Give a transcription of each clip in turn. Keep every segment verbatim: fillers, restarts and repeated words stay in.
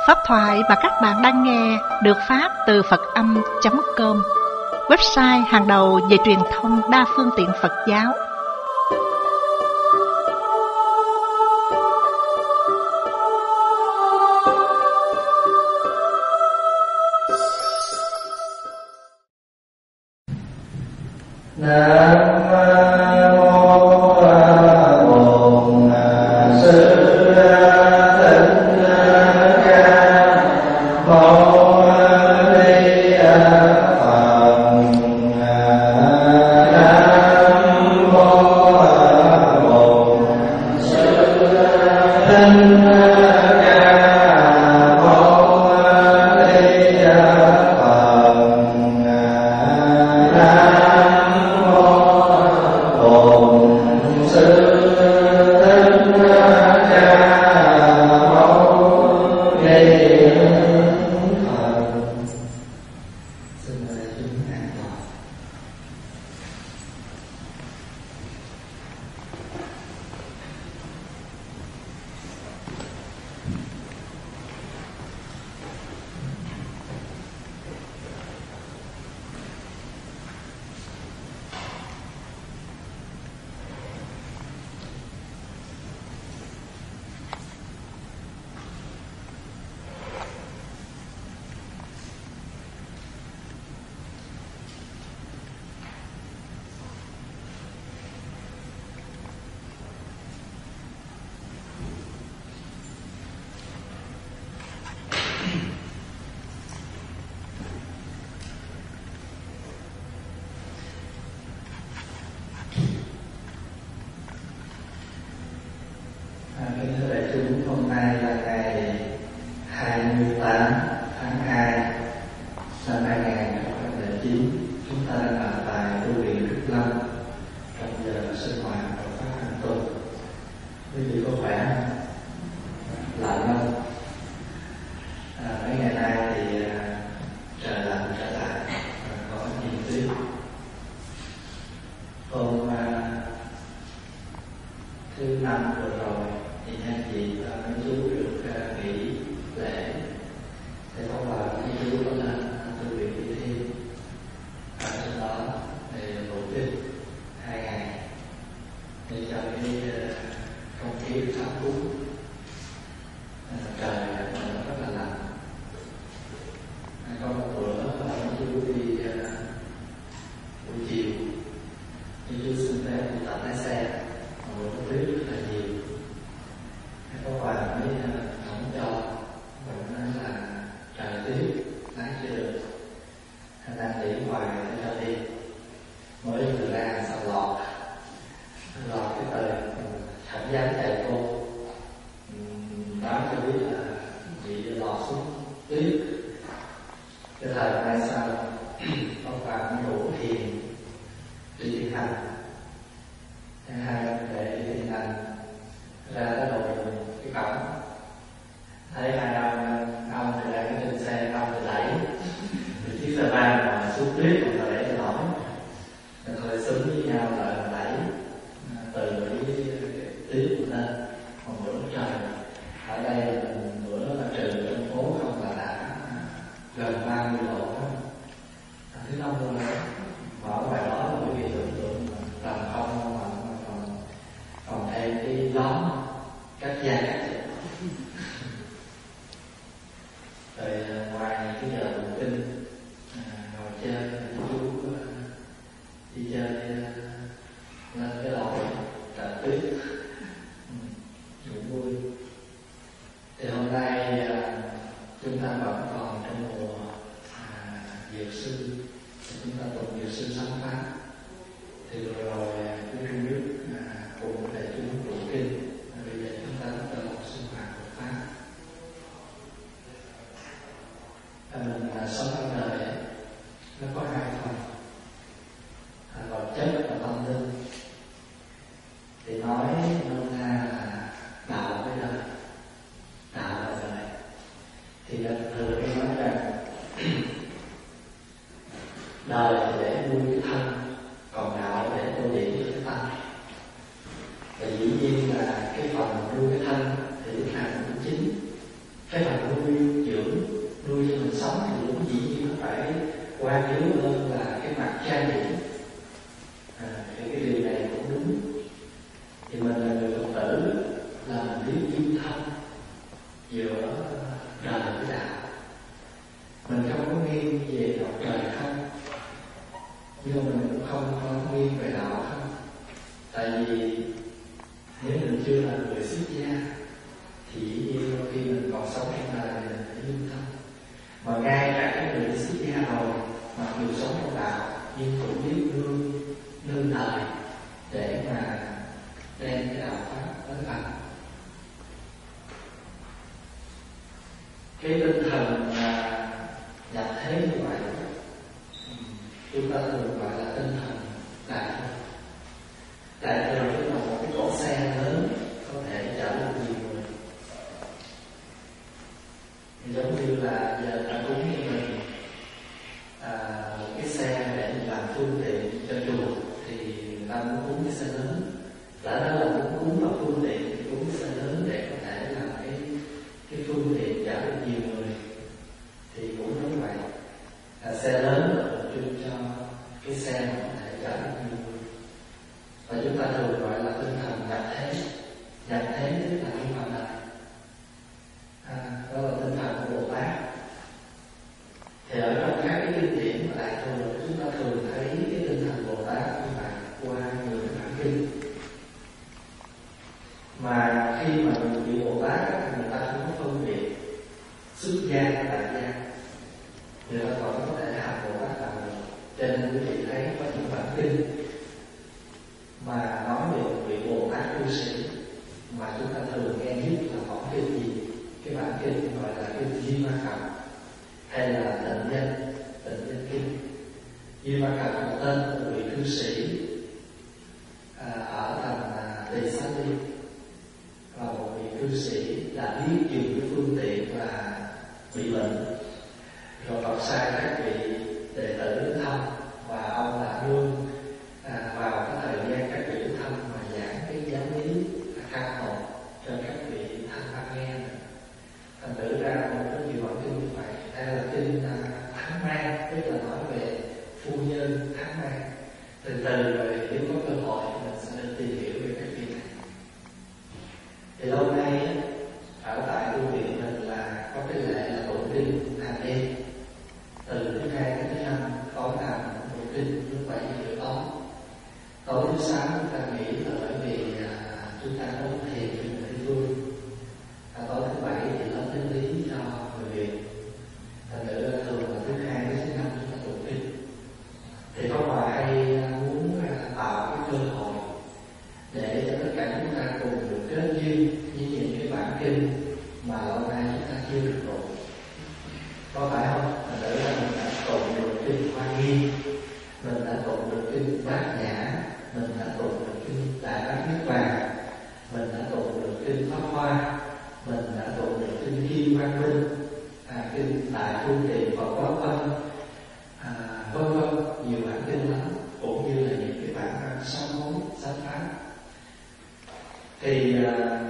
Pháp thoại mà các bạn đang nghe được phát từ Phật Âm chấm com, website hàng đầu về truyền thông đa phương tiện Phật giáo. Đời thì để nuôi cái thân, còn đạo để tô điểm cho cái tâm. Và dĩ nhiên là cái phần nuôi cái thân thì lúc nào cũng chính. Cái phần nuôi nuôi cho mình sống thì cũng dĩ nhiên nó phải quan yếu hơn là cái mặt trang điểm. À, thì cái điều này cũng đúng. Thì mình là người Phật tử, là mình biết dung thông giữa đời với đạo. Mình không có nghiêng về đạo trời không, nhưng mà mình cũng không có nghiêng về đạo không. Tại vì nếu mình chưa là người xuất gia thì dĩ nhiên khi mình còn sống trong đời mình phải dung thông. Mà ngay cả cái người xuất gia rồi, mặc dù sống trong đạo nhưng cũng biết nương nương đời để mà đem cái đạo pháp tới Phật. Cái tinh thần mà nhập thế như vậy chúng ta thường gọi là tinh thần đại thừa. Đại thừa tức là một cái cỗ xe lớn có thể chở được nhiều người. Giống như là giờ ta cúng cho mình à, một cái xe để mình làm phương tiện cho chùa thì ta muốn cúng cái xe lớn. Đã đó là muốn cúng vào phương tiện thì cúng cái xe lớn để có thể làm cái cái phương tiện chở được nhiều người. Thì cũng giống vậy, là xe lớn là tượng trưng cho cái xe mà có thể chở được nhiều người. Và chúng ta thường gọi là tinh thần nhập thế. Nhập thế tức là đi vào đời. À, đó là tinh thần của Bồ Tát. Thì ở trong các cái kinh điển và đại thừa chúng ta thường thấy cái tinh thần Bồ Tát như vậy qua nhiều cái bản kinh. Mà khi mà mình bị Bồ Tát thì người ta không có phân biệt xuất gia và tại gia, người ta còn có thể học Bồ Tát đạo được. Cho nên quý vị thấy có những bản kinh mà nói về một vị Bồ Tát cư sĩ mà chúng ta thường nghe nhất là bản kinh gì? Cái bản kinh gọi là kinh Di Ma Cập hay là Tịnh Nhân Tịnh Nhân Kinh. Di Ma Cập là tên của một vị cư sĩ à, ở thành à, Tỳ Xá Ly, và một vị cư sĩ đã biết dùng cái phương tiện là bị bệnh, rồi Phật sai các vị đệ tử đến thăm, và ông là nương à, vào cái thời gian các vị đến thăm mà giảng cái giáo lý căn hồn cho các vị thanh văn nghe. Thành thử ra một rất nhiều bản kinh như vậy. Đây là kinh à, Thắng Mang, tức là nói về phu nhân Thắng Mang. Từ từ rồi nếu có cơ hội mình sẽ được tìm hiểu về các kinh này. Thì lâu nay ở tại tu viện mình là có cái lễ là tụng kinh hàng đêm, từ thứ hai đến thứ năm tối nào tụng kinh lúc bảy giờ tối. Tối thứ sáu chúng ta nghỉ là bởi vì à, chúng ta có thiền cho người địa phương. À, tối thứ bảy thì lớp tiếng lý cho người Việt. Thành thử là thường là thứ hai đến thứ năm chúng ta tụng kinh. Thì có Hòa hay muốn tạo cái cơ hội để cho tất cả chúng ta cùng được kết duyên với những cái bản kinh mà lâu nay chúng ta chưa được tụng. Có phải không? Thành thử là mình đã tụng được kinh Hoa Nghiêm, mình đã tụng được kinh Bát Nhã, mình đã tụng được kinh Đại Bát Niết Bàn, mình đã tụng được kinh Pháp Hoa, mình đã tụng được kinh Kim Quang Minh, à, kinh Đại Phương Trì Phật Quán Tâm, à, vân vân, nhiều bản kinh lắm, cũng như là những cái bản sám hối, sám pháp. Thì à,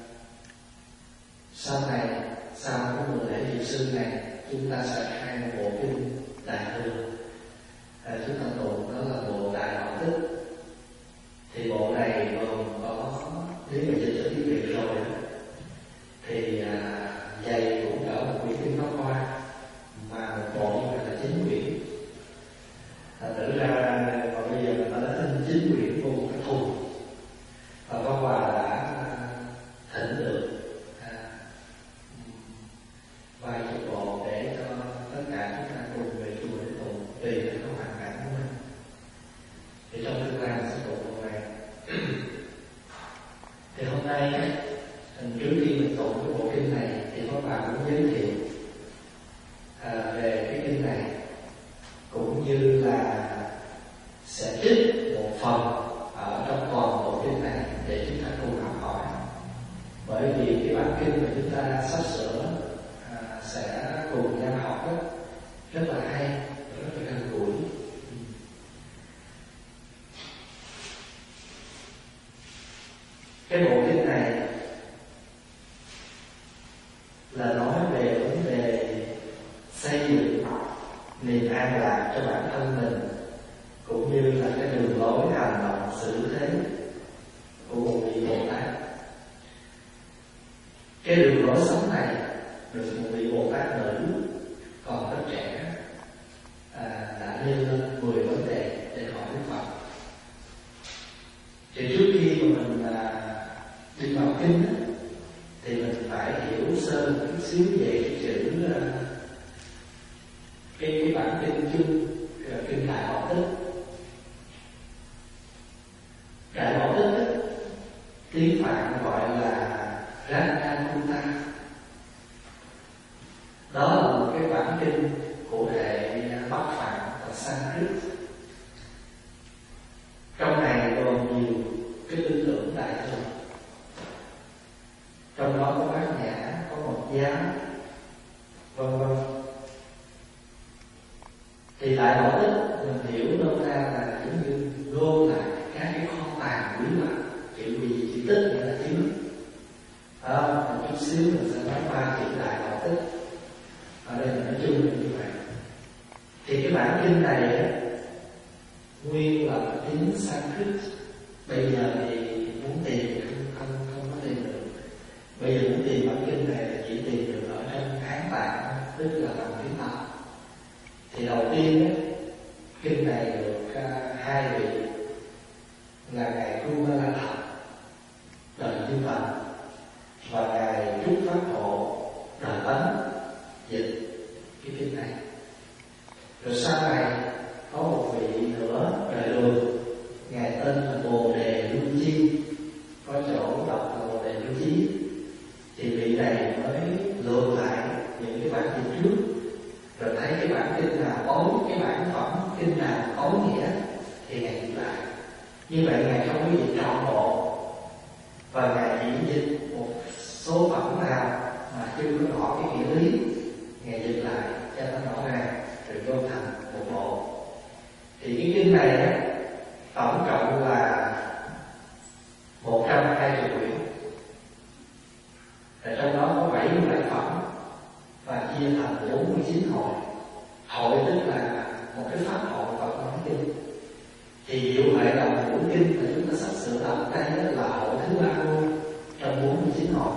sau này, sau cái buổi lễ Diệu Sư này, chúng ta sẽ khai một bộ kinh Đại Thừa. À, chúng ta tụng đó là bộ Đại Đạo Tích. Thì bộ này gồm có, nếu mà dịch cho tiếng Việt rồi thì à, dày cũng cỡ một quyển kinh Pháp Hoa, mà một bộ như vậy là chín quyển. Thành thử ra còn bây giờ người ta đã in chín quyển vô một cái thùng, và Pháp Hoa đã thỉnh được à, vài chục bộ để cho tất cả chúng ta cùng về chùa để tụng, tùy theo cái hoàn cảnh của mình. Thì trong tương lai sẽ tụng bộ này. Thì hôm nay trước khi mình tụng cái bộ kinh này thì có bà muốn giới thiệu à, về cái kinh này, cũng như là sẽ trích một phần ở trong toàn bộ kinh này để chúng ta cùng học hỏi. Bởi vì cái bản kinh mà chúng ta sắp sửa à, sẽ cùng nhau học đó, rất là hay, rất là gần gũi. Cái bộ kinh này là nói về vấn đề cái đường lối sống này được một vị Bồ Tát nữ còn rất trẻ à, đã nêu lên mười vấn đề để hỏi Đức Phật. Thì trước khi mà mình à, đi vào kinh á, thì mình phải hiểu sơ một chút xíu về cái chữ uh, cái cái bản kinh chung uh, kinh Đại Bảo Tích. Đại Bảo Tích á, tiếng Phạn gọi là Rajnakuta. Đó là một cái bản kinh của hệ Bắc Phạn và Sanskrit. Trong này gồm nhiều cái tư tưởng đại thừa. Trong đó có Bát Nhã, có Mộc Giáo, vân vân. Thì Đại Bảo Tích mình hiểu nôm na là giống như gom lại các cái kho tàng bí mật. Chữ gì chữ tích nghĩa là chứa. À, một chút xíu mình sẽ nói ba chữ Đại Bảo Tích. Ở đây mình nói chung là như vậy. Thì cái bản kinh này á, nguyên là tiếng Sanskrit. Bây giờ thì muốn tìm thì không, không, không có tìm được. Bây giờ muốn tìm bản kinh này thì chỉ tìm được ở trong Hán Tạng, tức là bằng tiếng Tàu. Thì đầu tiên á, kinh này được uh, hai vị là ngài Kumara Thập đời Như Tần và ngài Trúc Pháp Hộ đời Tấn dịch cái kinh này. Rồi sau này có một vị nữa đời Đường, ngài tên là Bồ Đề Lưu Chi, có chỗ đọc là Bồ Đề Lưu Chí. Thì vị này mới lượt lại những cái bản kinh trước, rồi thấy cái bản kinh nào ối, cái bản phẩm kinh nào ối nghĩa thì ngài dịch lại. Như vậy ngài không có dịch trọn bộ, và ngài chỉ dịch một số phẩm nào mà chưa có rõ cái nghĩa lý, ngài dịch lại cho nó rõ ràng rồi gom thành một bộ. Thì cái kinh này á, tổng cộng là một trăm hai mươi quyển. Ở trong đó có bảy mươi bảy phẩm và chia thành bốn mươi chín hội. Hội tức là một cái pháp hội Phật nói kinh. Thì diệu huệ đồng của kinh mà chúng ta sắp sửa đọc đây là hội thứ ba luôn trong bốn mươi chín hội.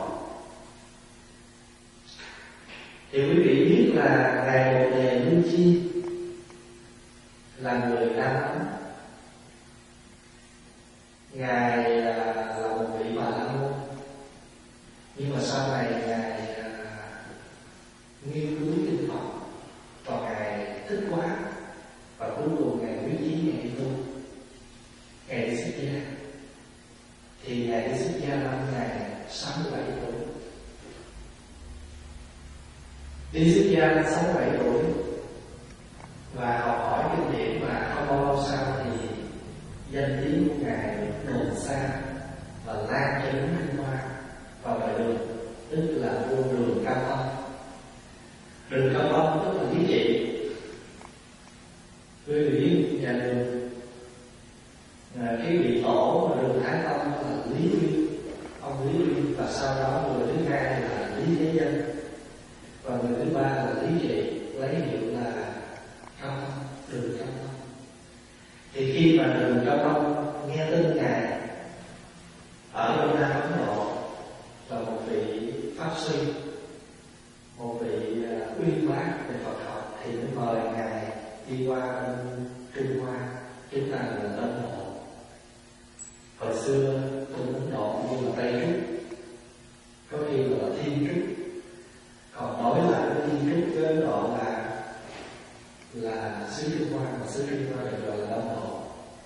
Thì quý vị biết là ngài Bồ Đề Lưu Chi là người Nam Ấn. Ngài là một vị Bà La Môn, nhưng mà sau này ngài nghiên cứu kinh Phật và ngài thích quá, và cuối cùng ngài quyết chí ngài đi tu, ngài đi xuất gia. Thì ngài đi xuất gia năm ngài sáu mươi bảy tuổi. Đi xuất gia sáu mươi bảy tuổi và học hỏi kinh điển, mà không bao lâu sau thì danh tiếng của ngài đồn xa và lan cho đến Trung Hoa và ngoài Đường, tức là vua Đường Cao Tông. Đường Cao Tông tức là lý trị. Quý vị biết nhà Đường, cái vị tổ mà Đường Thái Tông là Lý Uyên, ông Lý Uyên, và sau đó người thứ hai là Lý Thế Dân, và người thứ ba là Lý Trị, lấy hiệu là Cao Tông, Đường Cao Tông. Thì khi mà Đường Cao Tông nghe tin ngài ở Đông Nam Ấn Độ là một vị pháp sư, một vị uh, uyên bác về Phật học, thì mới mời ngài đi qua bên Trung Hoa, chúng ta là Ấn Độ. Hồi xưa bên Ấn Độ như là Tây Trúc, có khi là Thiên Trúc, còn đối lại với Thiên Trúc với Ấn Độ là là xứ Trung Hoa, và xứ Trung Hoa được gọi là Đông Độ.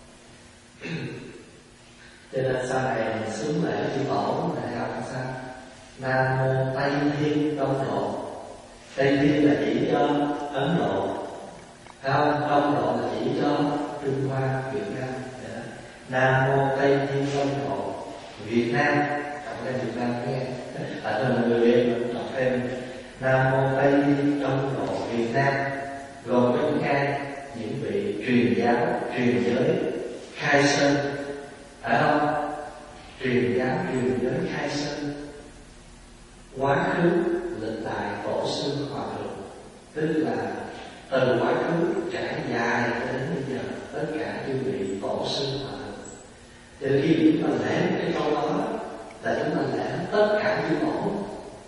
Cho nên sau này mình xướng lễ chư tổ này học làm sao? Nam Mô Tây Thiên Đông Độ. Tây Thiên là chỉ cho Ấn Độ, không? Đông Độ là chỉ cho Trung Hoa, Việt Nam. Đó. Nam Mô Tây Thiên Đông Độ Việt Nam. Đọc lên Việt Nam nghe. Ở đây là người Việt mình đọc thêm Nam Mô Tây Thiên Đông Độ Việt Nam, gồm có những ai? Những vị truyền giáo, truyền giới, khai sơn, phải không? Truyền giáo, truyền giới, khai sơn, quá khứ lịch đại tổ sư hòa thượng, tức là từ quá khứ trải dài cho đến bây giờ tất cả chư vị tổ sư hòa thượng. Từ khi chúng ta lễ cái câu đó là chúng ta lễ tất cả chư tổ,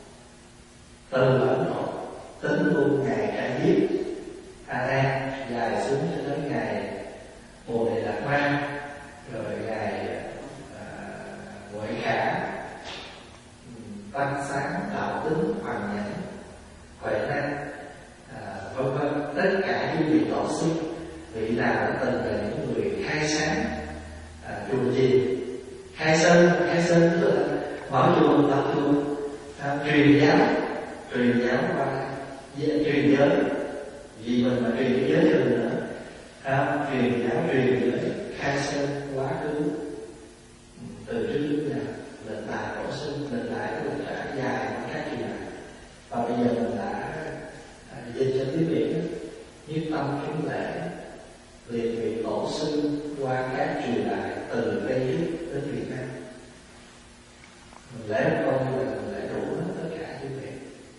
văn sáng, đạo tính, hoàn nhẫn, huệ năng, à, vân vân. Tất cả những vị tổ sư, vị nào đã từng là những người khai sáng à, chùa gì, khai sơn, khai sơn tức là mở chùa, lập chùa, à, truyền giáo, truyền giáo qua truyền giới, vì mình mà truyền giới cho mình nữa, à, truyền giáo, truyền giới, khai sơn quá khứ từ trước đến giờ, lịch đại tổ sinh, lịch đại của lịch trải dài các kỳ đại, và bây giờ mình đã à, dịch cho tiếng Việt nhất tâm kính lễ liền vị tổ sư qua các triều đại từ Tây Đức đến Việt Nam. Mình lễ một câu như là mình lễ đủ hết tất cả những việc.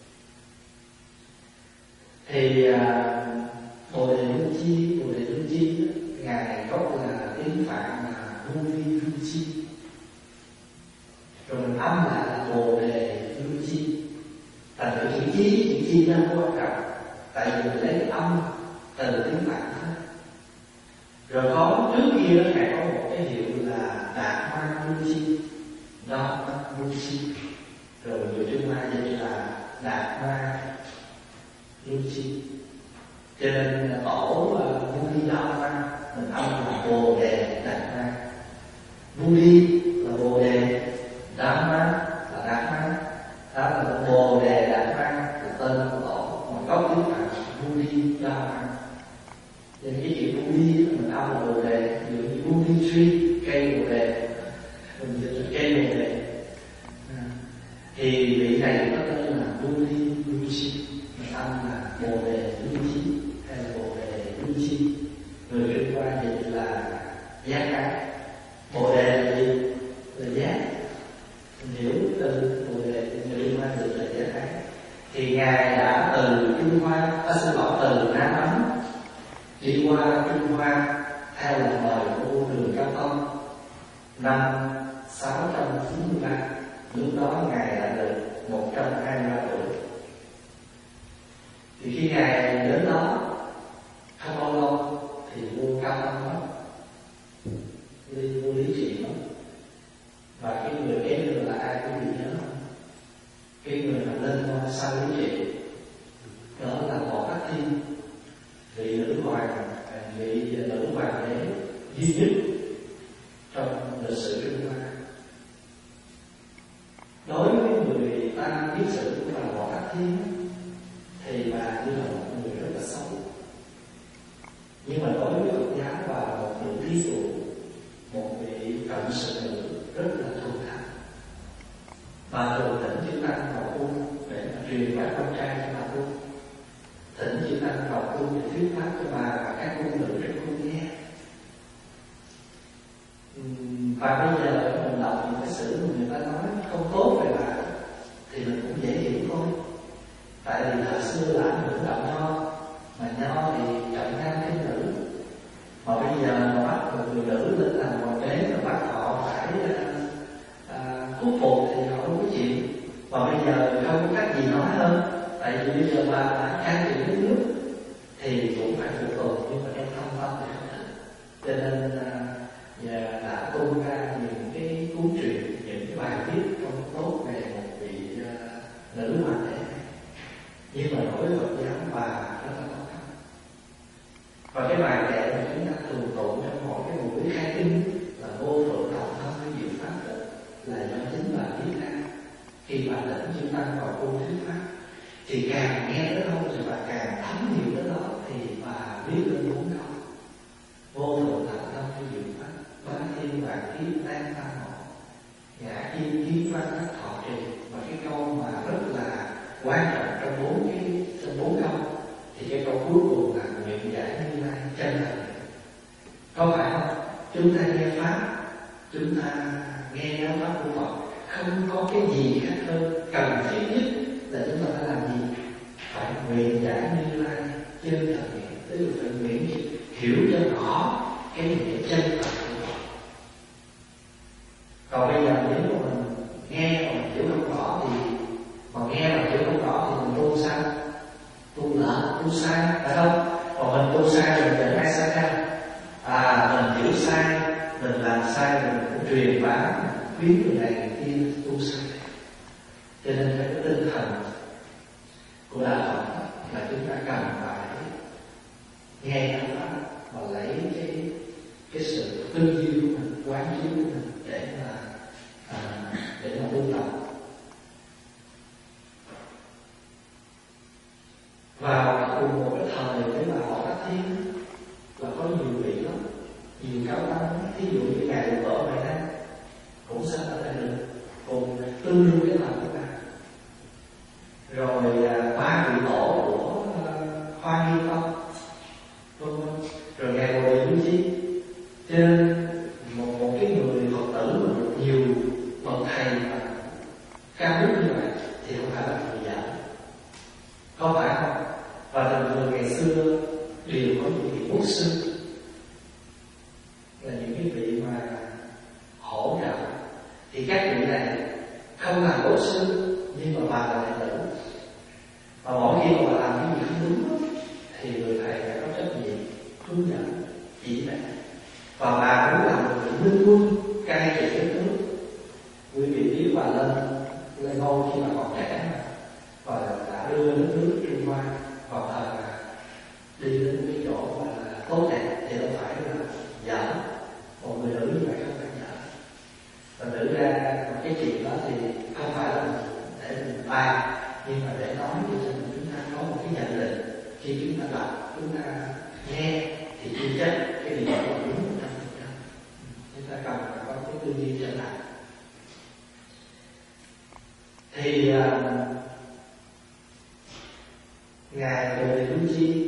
Thì à, Bồ Đề Lưu Chi, Bồ Đề Lưu Chi ngài gốc là tiếng Phạn là Vô Vi Lưu Chi, rồi mình âm lại là Bồ Đề Lưu Chi. Thành thử chữ chi, chữ chi nó không quan trọng, tại vì mình lấy âm từ tiếng Phạn đó. Rồi có trước kia đó ngài có một cái hiệu là Đạt Ma Lưu Chi, Đạt Ma Lưu Chi, rồi người Trung Hoa dịch là Đạt Ma Lưu Chi. Cho nên tổ Vu Đi Đa Ma mình âm là Bồ Đề Đạt Ma. Vu Đi là Bồ Đề, Đa Ma là Đạt Ma, đó là Bồ Đề Đạt Ma là tên của tổ, mà gốc tiếng Phạn Vu Đi Đa Ma. Cho nên cái chữ Vu Đi mình âm là Bồ Đề, ví dụ như Vu Đi Tree, cây Bồ Đề, mình dịch là cây Bồ Đề. À, thì vị này có tên là Vu Đi Lưu Chi, mình âm là Bồ Đề Lưu Chi hay là Bồ Đề Lưu Chi. Người Trung Hoa dịch là giác cái. Bồ Đề là gì? Là giác. Mình hiểu từ Bồ Đề, người Trung Hoa dịch là giác cái. Thì ngài đã từ Trung Hoa, ta xin lỗi, từ Nam Ấn đi qua Trung Hoa theo lời mời của vua Đường Cao Tông năm sáu trăm chín mươi ba. Lúc đó ngài đã được một trăm hai mươi ba tuổi. Thì khi ngài đến đó không bao lâu thì vua Cao Tông mất, đi vua Lý Trị mất. Và cái người kế thừa là ai cũng bị nhớ không? Cái người mà lên ngôi sau Lý Trị đó là Võ Tắc Thiên, vị nữ hoàng, vị nữ hoàng đế duy nhất trong lịch sử Trung Hoa. Đối với người ta biết sự của bà Võ Tắc Thiên thì bà như là một người rất là xấu, nhưng mà đối với Phật giáo bà là một vị thí dụ, một vị cận sự nữ rất là thuần thành. Bà thường thỉnh chư tăng vào cung để mà truyền bá con trai cho bà tu, thỉnh chư tăng vào cung để thuyết pháp cho bà và các cung nữ trong cung nghe. Và bây giờ mình đọc những cái sử mà người ta nói không tốt về bà thì mình cũng dễ hiểu thôi. Tại vì thời xưa là ảnh hưởng đạo Nho, mà Nho thì trọng nam khinh nữ, mà bây giờ mà bắt một người nữ lên làm hoàng đế mà bắt họ phải à, khuất phục thì họ không có chuyện. Và bây giờ không có cách gì nói hơn, tại vì bây giờ bà đã can thiệp đến nước thì cũng phải phụ thuộc, nhưng mà em không tâm thì không thích. Cho nên và đã tung ra những cái cuốn truyện, những cái bài viết không tốt về một vị uh, nữ hoàng đế này. Nhưng mà đối với Phật giáo bà rất là khó khăn. Và cái bài kệ mà chúng ta thường tụng trong mỗi cái buổi khai kinh là vô thượng đạo thân với diệu pháp đó, là do chính bà viết ra. Khi bà lĩnh chư tăng vào cung thuyết pháp thì càng nghe tới đâu thì bà càng thấm nhiều tới đó, thì bà viết lên bốn câu: vô thượng đạo thân với diệu pháp, ba thiên vạn kiếp tan tam hộ, ngã kim kiến văn các thọ trì. Và cái câu mà rất là quan trọng trong bốn cái trong bốn câu thì cái câu cuối cùng là nguyện giải Như Lai chân thành. Có phải không? Chúng ta nghe pháp, chúng ta nghe giáo pháp của Phật, không có cái gì khác hơn. Cần thiết nhất là chúng ta phải làm gì? Phải nguyện giải Như Lai chân thành, tức là phải nguyện hiểu cho rõ cái nghĩa chân thật của Phật. Còn bây giờ nếu mà mình nghe mà mình hiểu không rõ thì mà nghe mà hiểu không rõ thì mình tu sao? Tu lỡ, tu sai, phải không? Còn mình tu sai rồi mình ai sai ra? À, mình hiểu sai, mình làm sai rồi mình cũng truyền bá khuyến người này người kia tu sai. Cho cao đức như vậy thì không phải là người giỏi, có phải không? Và thường thường ngày xưa đều có những vị quốc sư, là những cái vị mà hỗ trợ, thì các vị này không làm quốc sư nhưng mà bà là đệ tử, và mỗi khi mà bà làm cái gì không đúng thì người thầy phải có trách nhiệm hướng dẫn chỉ đạo. Và bà cũng làm một vị minh quân cai trị đất nước. Quý vị biết bà lên lên ngôi khi mà còn trẻ mà, và đã đưa đất nước Trung Hoa vào thời là đi đến cái chỗ mà là tốt đẹp, thì đâu phải là dở. Một người nữ như vậy không phải dở. Và nữ ra một cái chuyện đó thì không phải là để mình bàn, nhưng mà để nói để cho mình chúng ta có một cái nhận định. Khi chúng ta đọc, chúng ta nghe thì chưa chắc cái điều đó là đúng một trăm phần trăm. Chúng ta cần phải có cái tư duy trở lại. Thì uh, ngài Bồ Đề Lưu Chi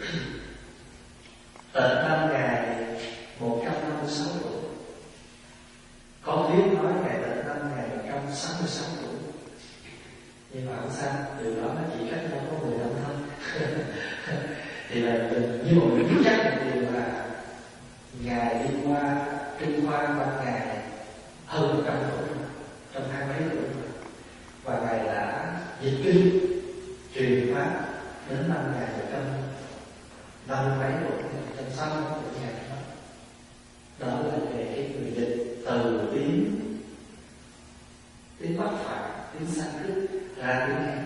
tận năm ngài một trăm năm mươi sáu tuổi. Có thuyết nói ngài tận năm ngài một trăm sáu mươi sáu tuổi, nhưng mà không sao, điều đó nó chỉ cách nhau có mười năm thôi. Thì là như một người biết chắc một điều là ngài đi qua Trung Hoa ban ngài hơn một trăm tuổi rồi, trong hai mấy tuổi rồi, và ngài đã dịch kinh truyền pháp đến năm ngài một trăm năm mươi mấy tuổi, một trăm sáu mươi tuổi ngài đó. Đó là về cái người dịch từ tiếng tiếng Bắc Phạn, tiếng Sanskrit ra tiếng Hán.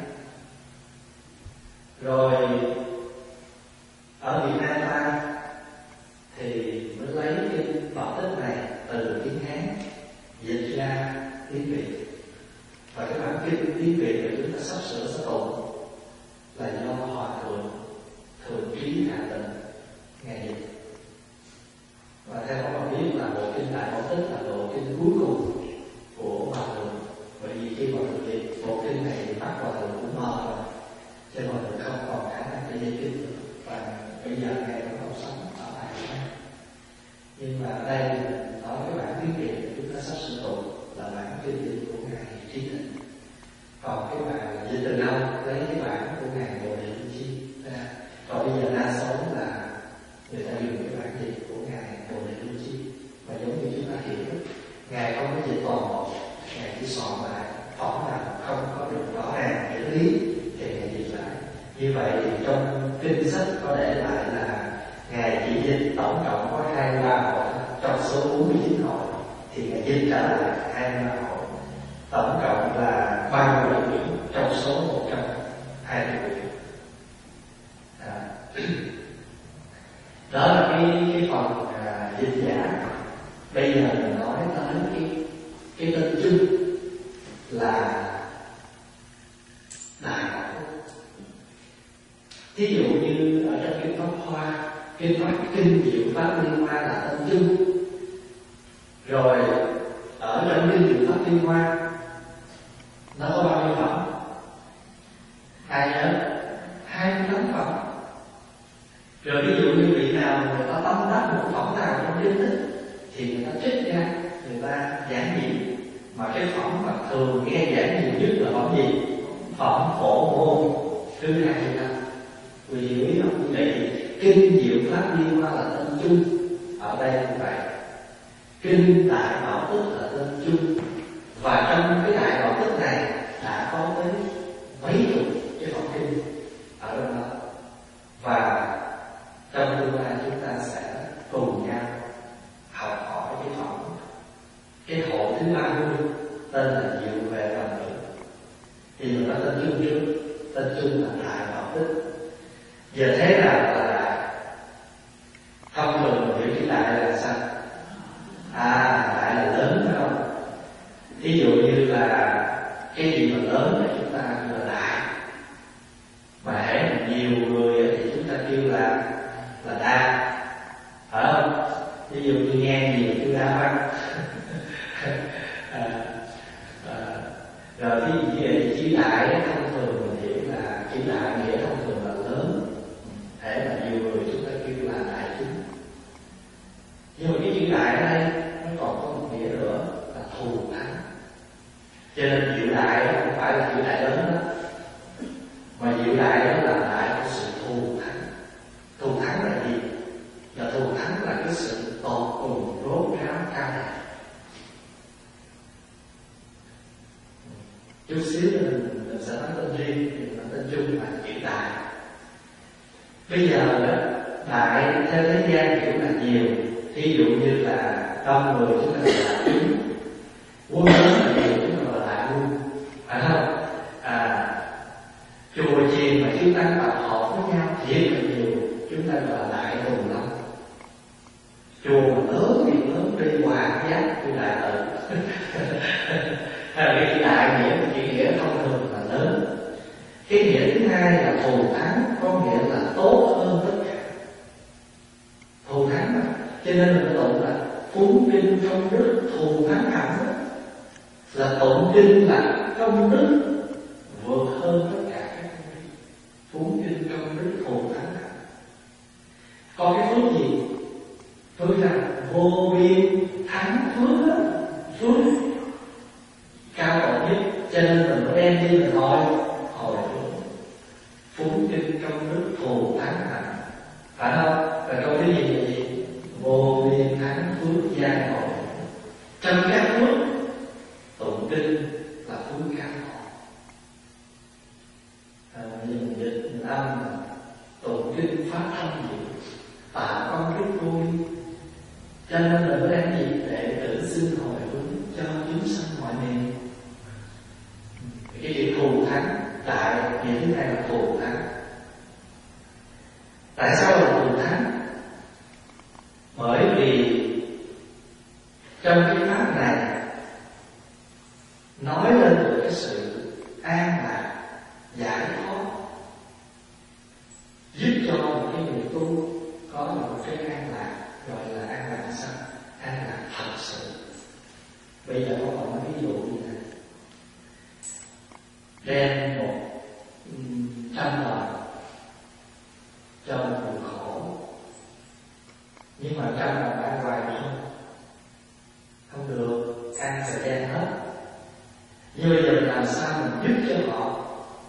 Rồi ở Việt Nam ta thì mới lấy cái bảo tích này từ tiếng Hán dịch ra tiếng Việt. Và cái bản kinh tiếng Việt mà chúng ta sắp sửa sẽ tụng là do Hòa Thượng Thượng Trí Hạ Tịnh ngài dịch. Và theo các bạn biết là bộ kinh Đại Bảo Tích là bộ kinh cuối cùng của Hòa Thượng. Bởi vì khi Hòa Thượng dịch bộ kinh này thì bắt Hòa Thượng cũng mệt rồi, cho nên Hòa Thượng không còn khả năng để dịch kinh nữa. Và bây giờ ngài vẫn còn sống ở tại Việt Nam. Nhưng mà ở đây nói cái bản tiếng Việt chúng ta sắp sửa tụng là bản kinh dịch của ngài Trí Tịnh. Còn cái bản dịch từ đâu lấy cái bản của ngài Bồ Đề Lưu Chi ra. Còn bây giờ đa số là người ta dùng cái bản dịch của ngài Bồ Đề Lưu Chi. Và giống như chúng ta hiểu, ngài không có dịch toàn bộ, ngài chỉ soạn lại phỏng nào không có được rõ ràng nghĩa lý thì ngài dịch lại. Như vậy thì trong kinh sách có để lại là ngài chỉ dịch tổng cộng có hai mươi ba hội trong số bốn mươi chín hội, thì ngài dịch trở lại hai mươi ba hội, tổng cộng là ba mươi quyển trong số một trăm hai mươi quyển. À. Đó là cái cái phần à, dịch giả. Bây giờ mình nói tới cái cái tên chung là Đại Bảo. Thí dụ như ở trong kinh Pháp Hoa, kinh Pháp kinh Diệu Pháp Liên Hoa là tên chung. Rồi ở trong kinh Diệu Pháp Liên Hoa nó có bao nhiêu phẩm? Ai nhớ? hai mươi tám phẩm. Rồi ví dụ như vị nào người ta tâm đắc một phẩm nào trong kinh tích thì người ta trích ra, người ta giảng diễn. Mà cái phẩm mà thường nghe giảng nhiều nhất là phẩm gì? Phẩm Phổ Môn thứ hai mươi năm. Vì hiểu ý không? Như vậy kinh Diệu Pháp Liên Hoa là tên chung. Ở đây như vậy, kinh Đại Bảo Tích là tên chung. Và trong cái Đại Bảo Tích này đã có tới mấy chục cái phẩm kinh ở trong đó. Và trong tương lai chúng ta sẽ cùng nhau học hỏi cái phẩm, cái hội thứ ba mươi tên là Diệu Về Đồng Tử. Thì mình nói tên chung trước, tên chung là Đại Bảo Tích. Giờ thế nào là đại? Thông thường mình hiểu chữ đại là sao? À, đại là lớn phải không? Ví dụ như là cái gì mà lớn thì chúng ta kêu là đại. Mà hễ nhiều người thì chúng ta kêu là là đa, phải không? Ví dụ như nghe nhiều kêu đa văn. à, à, rồi ví dụ như vậy chữ đại thông thường mình hiểu là chữ đại nghĩa thông thường là lớn. Hễ là nhiều người chúng ta kêu là đại chúng. Nhưng mà cái chữ đại ở đây nó còn có một nghĩa nữa là thù thắng. Cho nên diệu đại đó không phải là diệu đại lớn đó, mà diệu đại đó là đại của sự thù thắng. Thù thắng là gì? Là thù thắng là cái sự tột cùng rốt ráo cao đại. Chút xíu mình, mình sẽ nói tên riêng, mình nói tên chung là chữ đại. Bây giờ đó, đại theo thế gian kiểu là nhiều. Ví dụ như là đông người chúng ta là đại chúng, quân lớn là nhiều chúng ta là đại quân, phải không? À, chùa chiền mà chúng ta tập hợp với nhau thiệt là nhiều, chúng ta gọi là đại tùng lâm. Chùa mà lớn thì lớn, đi hòa giác như đại tự. Hay là cái đại nghĩa của chữ nghĩa thông thường là lớn. Cái nghĩa thứ hai là thù thắng, có nghĩa là tốt hơn tất cả. Thù thắng mà, cho nên mình tụng là phúng kinh công đức thù thắng hẳn đó. Là tụng kinh là công đức vượt hơn tất cả các công đức. Phúng kinh công đức thù thắng hẳn. Còn cái phước gì? Phước là vô biên thắng phước đó. Phước cao độ nhất, cho nên mình mới đem đi mình hỏi hồi phước. Phúng kinh công đức thù thắng hạnh, phải không? Và câu thứ gì là gì? Vô biên thắng phước gia hội. Trong các phước tụng kinh là phước cao hội. À, nhìn dịch nhìn âm tụng kinh phát thanh gì tạo công đức vô biên. Cho nên mình mới đem gì để tự xin hồi hướng cho chúng sanh mọi miền. Cái chữ thù thắng đại nghĩa thứ hai là thù thắng. Tại sao là thù thắng? Bởi vì trong cái pháp này nói lên được cái sự an lạc, giải thoát, giúp cho một cái người tu có được một cái an lạc, gọi là an lạc sao? An lạc thật sự. Bây giờ có một ví dụ như này. Đem một trăm đồng cho một người khổ, nhưng mà trăm đồng ăn hoài được không? Không được, ăn thời gian hết. Nhưng bây giờ làm sao mình giúp cho họ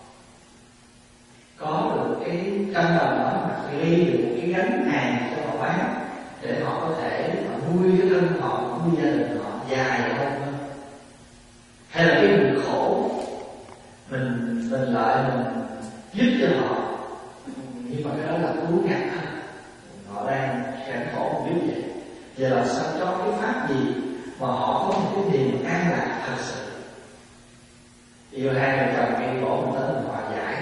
có được cái trăm đồng đó mà gây được một cái gánh hàng cho họ bán, để họ có thể mà nuôi cái thân họ, nuôi gia đình họ dài hơn. Hay là cái người khổ mình mình lại mình giúp cho họ, nhưng mà cái đó là cứu ngặt thôi, họ đang cảnh khổ một biết vậy. Giờ làm sao cho cái pháp gì mà họ có một cái niềm an lạc thật sự. Yêu hai vợ chồng cây gỗ mình tới mình hòa giải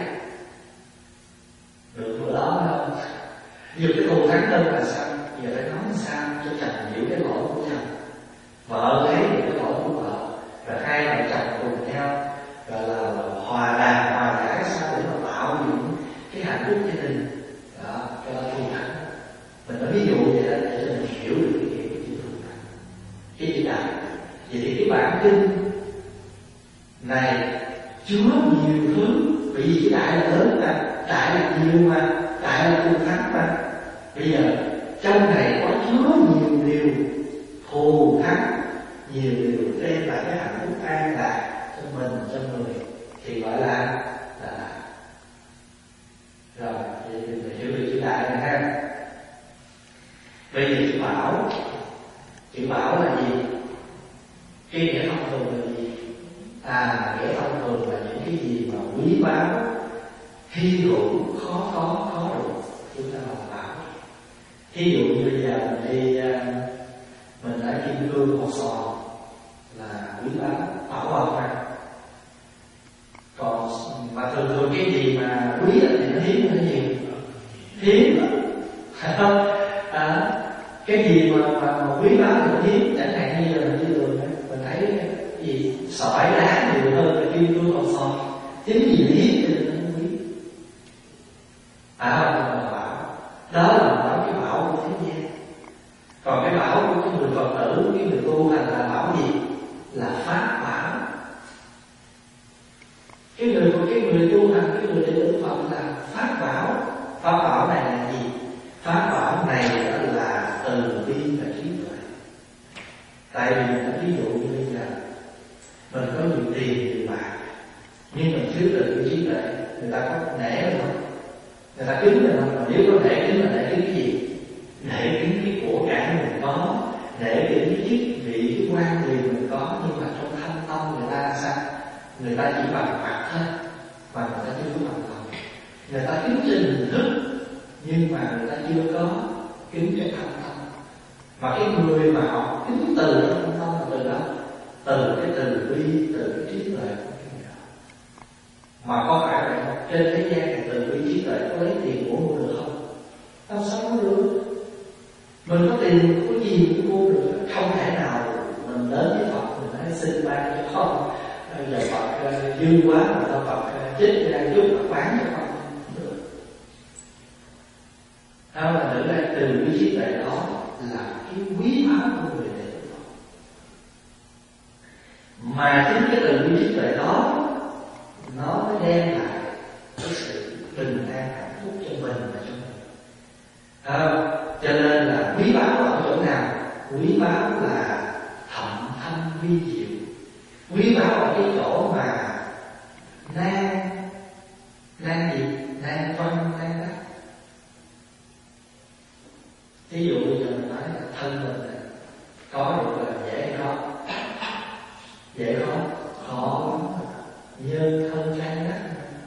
được bữa đó không? Nhiều cái thù thắng hơn là sao? Giờ phải nói sao cho chồng hiểu cái lỗi của chồng, vợ thấy được cái lỗi của vợ, rồi hai vợ chồng cùng nhau gọi là hòa đàm, hòa giải sao để mà tạo những cái hạnh phúc gia đình đó, cho nó thù thắng. Mình nói ví dụ vậy đó để cho mình hiểu được cái nghĩa của chữ thù thắng, cái chữ đại. Vậy thì cái bản kinh này chứa nhiều thứ, bởi vì cái đại là lớn mà, đại là nhiều mà, đại là thù thắng mà. Bây giờ trong này có chứa nhiều điều thù thắng, nhiều điều đem lại cái hạnh phúc an lạc cho mình, cho người, thì gọi là là đại. Rồi, vậy thì mình hiểu được chữ đại này ha. Bây giờ chữ bảo, chữ bảo là gì? Cái nghĩa thông thường là gì? À, nghĩa thông thường là những cái gì mà quý báu, hy hữu, khó có, khó được, chúng ta là bảo. Thí dụ như bây giờ mình đi, mình ở Kim Cương, Hồ Sò là quý báu, bảo vật mà. Còn mà thường thường cái gì mà quý thì nó hiếm hơn nhiều, hiếm phải không? À, cái gì mà, mà, mà quý báu thì nó hiếm, chẳng hạn như là mình đi đường mình thấy cái gì sỏi đá nhiều hơn là Kim Cương, Hồ Sò, chính vì hiếm thì nó quý. À không, bảo đó là bảo cái bảo của thế gian. Còn cái bảo của cái người Phật tử, cái người tu hành là bảo gì? Là pháp bảo. Cái người cái người tu hành, cái người đệ tử Phật là pháp bảo. Pháp bảo này là gì? Pháp bảo này là từ bi và trí tuệ. Tại vì mình đã ví dụ như bây giờ mình có nhiều tiền nhiều bạc, nhưng mình thiếu từ bi trí tuệ, người ta có nể mình không? Người ta kính mình không? Mà nếu có nể kính là nể kính cái gì? Nể kính cái của cải mình có, nể kính cái chức vị, cái quan quyền mình có, nhưng mà trong thâm tâm người ta là sao? Người ta chỉ bằng mặt thôi, mà người ta chưa có bằng lòng. Người ta kính trên hình thức, nhưng mà người ta chưa có kính trên thâm tâm. Mà cái người mà họ kính từ trong thâm tâm là từ đâu? Từ cái từ bi, từ cái trí tuệ của người đó. Mà có phải vậy không? Trên thế gian này từ bi trí tuệ có lấy tiền của mua được không? Làm sao có được? Mình có tiền có gì cũng mua được. Không thể nào mình đến với Phật mình nói xin ban cho con, bây giờ Phật dư quá mà tao Phật chết ra giúp mà bán cho con không được. Đó là tự ra từ bi trí tuệ đó là cái quý báu của người đệ tử Phật. Mà chính cái từ bi trí tuệ đó nó mới đem lại cái sự bình an hạnh phúc cho mình và cho mình. À, cho nên là quý báu ở chỗ nào? Quý báu là thậm thâm vi diệu. Quý báu ở cái chỗ mà nan nan gì? Nan văn nan đắc. Ví dụ bây giờ mình nói là thân mình này, có được là dễ khó, dễ khó, khó lắm. Nhân thân can đắc.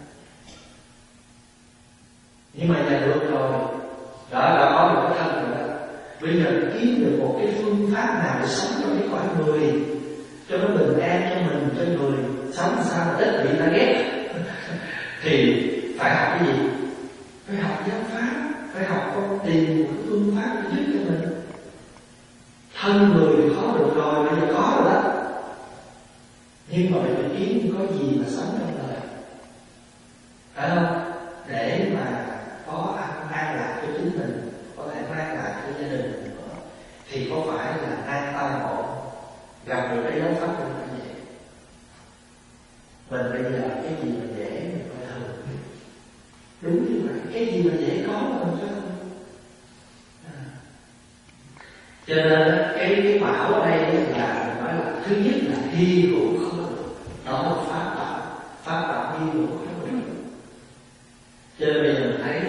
Nhưng mà giờ được rồi, đó đã có được cái thân rồi đó. Bây giờ kiếm được một cái phương pháp nào để sống cho cái cõi người, cho nó bình an cho mình, cho người sống sao mà ít bị ta ghét. Thì phải học cái gì? Phải học giáo pháp, phải học con tìm một cái phương pháp để giúp cho mình. Thân người thì khó được rồi, bây giờ có rồi đó. Nhưng mà mình phải kiếm có gì mà sống trong đời, phải không? Để mà có ăn an lạc cho chính mình, có thể mang lại cho gia đình mình nữa. Thì có phải là an tai ngộ gặp được cái giáo pháp của mình như vậy? Mình bây giờ cái gì mà dễ mình phải thường. Đúng như vậy, cái gì mà dễ có mình phải thường. À. Cho nên cái cái bảo ở đây là nói là thứ nhất là hy hữu không được, đó là pháp bảo, pháp bảo hy hữu không được. Cho nên bây giờ mình thấy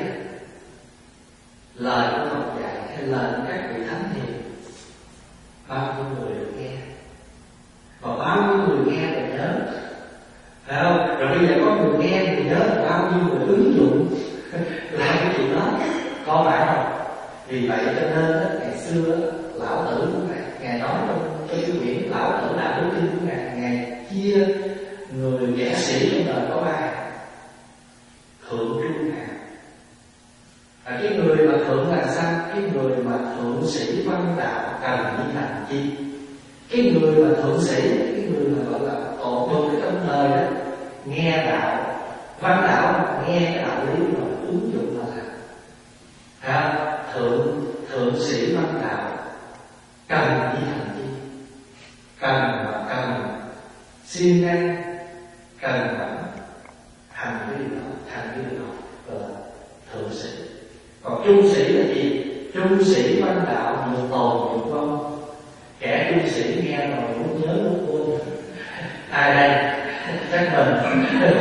lời của Phật dạy hay lời của các vị thánh hiền, bao nhiêu người được nghe, và bao nhiêu người nghe rồi nhớ, phải không? Rồi bây giờ có người nghe người nhớ, bao nhiêu người ứng dụng làm cái chuyện đó, có phải không? Vì vậy cho nên đó, ngày xưa lão tử của ngài, ngài nói trong cái quyển lão tử đạo đức kinh của ngài, ngài chia người kẻ sĩ trong đời có ba hạng: thượng trung hạ. À, cái người mà thượng là sao? Cái người mà thượng sĩ văn đạo cần đi làm chi? Cái người mà thượng sĩ, cái người mà gọi là tột bậc ở trong đời đó, nghe đạo văn đạo, nghe cái đạo lý rồi ứng dụng là làm. À, thượng thượng sĩ văn đạo cần đi làm chi? Cần mà cần siêng năng, cần mà hành cái điều đó, hành cái điều đó gọi là thượng sĩ. Còn trung sĩ là gì? Trung sĩ văn đạo nhiều tồn nhiều vong. Kẻ trung sĩ nghe rồi muốn nhớ muốn quên. Ai đây? Chắc mình.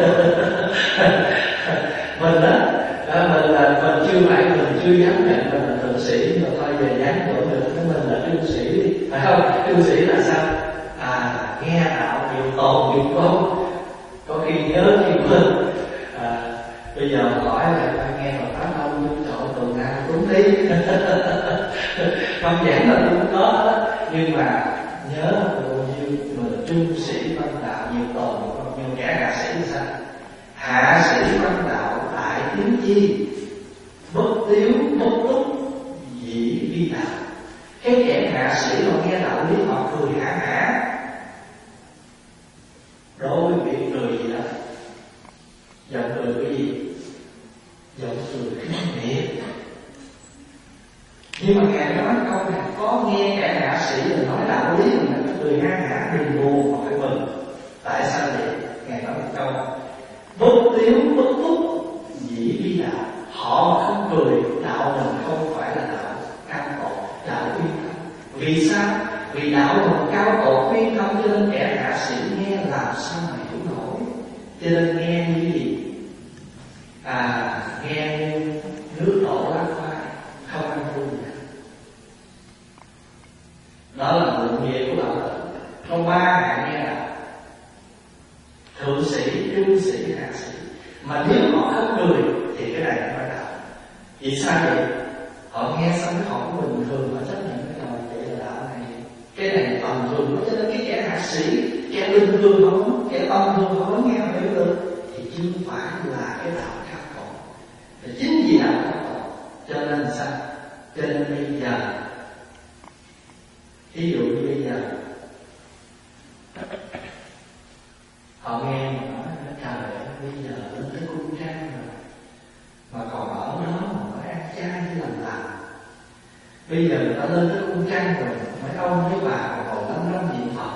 Mình đó, đó mình là mình chưa phải, mình chưa dám nhận mình là thượng sĩ, mà thôi về dám chỗ được cái mình là trung sĩ đi, phải không? Trung sĩ là sao? À, nghe đạo nhiều tồn nhiều vong, có khi nhớ khi quên. À, bây giờ hỏi là ta nghe Phật pháp đâu như chỗ tuần nào đúng đi. Không giảng là cũng có đó, nhưng mà nhớ bao nhiêu người trung sĩ văn đạo nhiều tồn, nhưng kẻ hạ sĩ là sao? Hạ sĩ văn đạo đại tiếng chi, bất tiếu bất túc dĩ vi đạo. Cái kẻ hạ sĩ mà nghe đạo lý họ cười hả hả, đối với việc cười gì đó, giọng cười cái gì? Giọng cười khinh miệt. Nhưng mà Ngài nói câu này, có nghe kẻ hạ sĩ là nói đạo lý mà nó cười ha hả, đừng buồn mà phải mừng. Tại sao vậy? Ngài nói một câu: bất tiếu bất túc dĩ vi đạo. Họ mà không cười, đạo mình không phải là đạo cao tổ, đạo uyên thâm. Vì sao? Vì đạo mình cao tổ uyên thâm, cho nên kẻ hạ sĩ nghe sao mà hiểu nổi. Cho nên nghe như gì? À, nghe như nước đổ lá khoai, không ăn thua gì. Đó là luận nghĩa của đạo tử. Có ba hạng nghe đạo: thượng sĩ, trung sĩ, hạ sĩ. Mà nếu họ không cười thì cái này không phải đạo. Vì sao vậy? Họ nghe xong cái họ cũng bình thường, họ chấp nhận cái lời vậy là đạo này. Cái này tầm thường, cho nên cái kẻ hạ sĩ, kẻ bình thường họ, kẻ tầm thường họ nghe họ hiểu được, thì chưa phải là cái đạo cao còn. Thì chính vì đạo cao còn cho nên sao? Cho nên bây giờ, ví dụ như bây giờ họ nghe mà nói trời ơi, bây giờ lên tới cung trang rồi mà còn ở đó mà nói ăn chay như làm làm. Bây giờ người ta lên tới cung trang rồi, mấy ông với bà còn lắm lắm niệm Phật.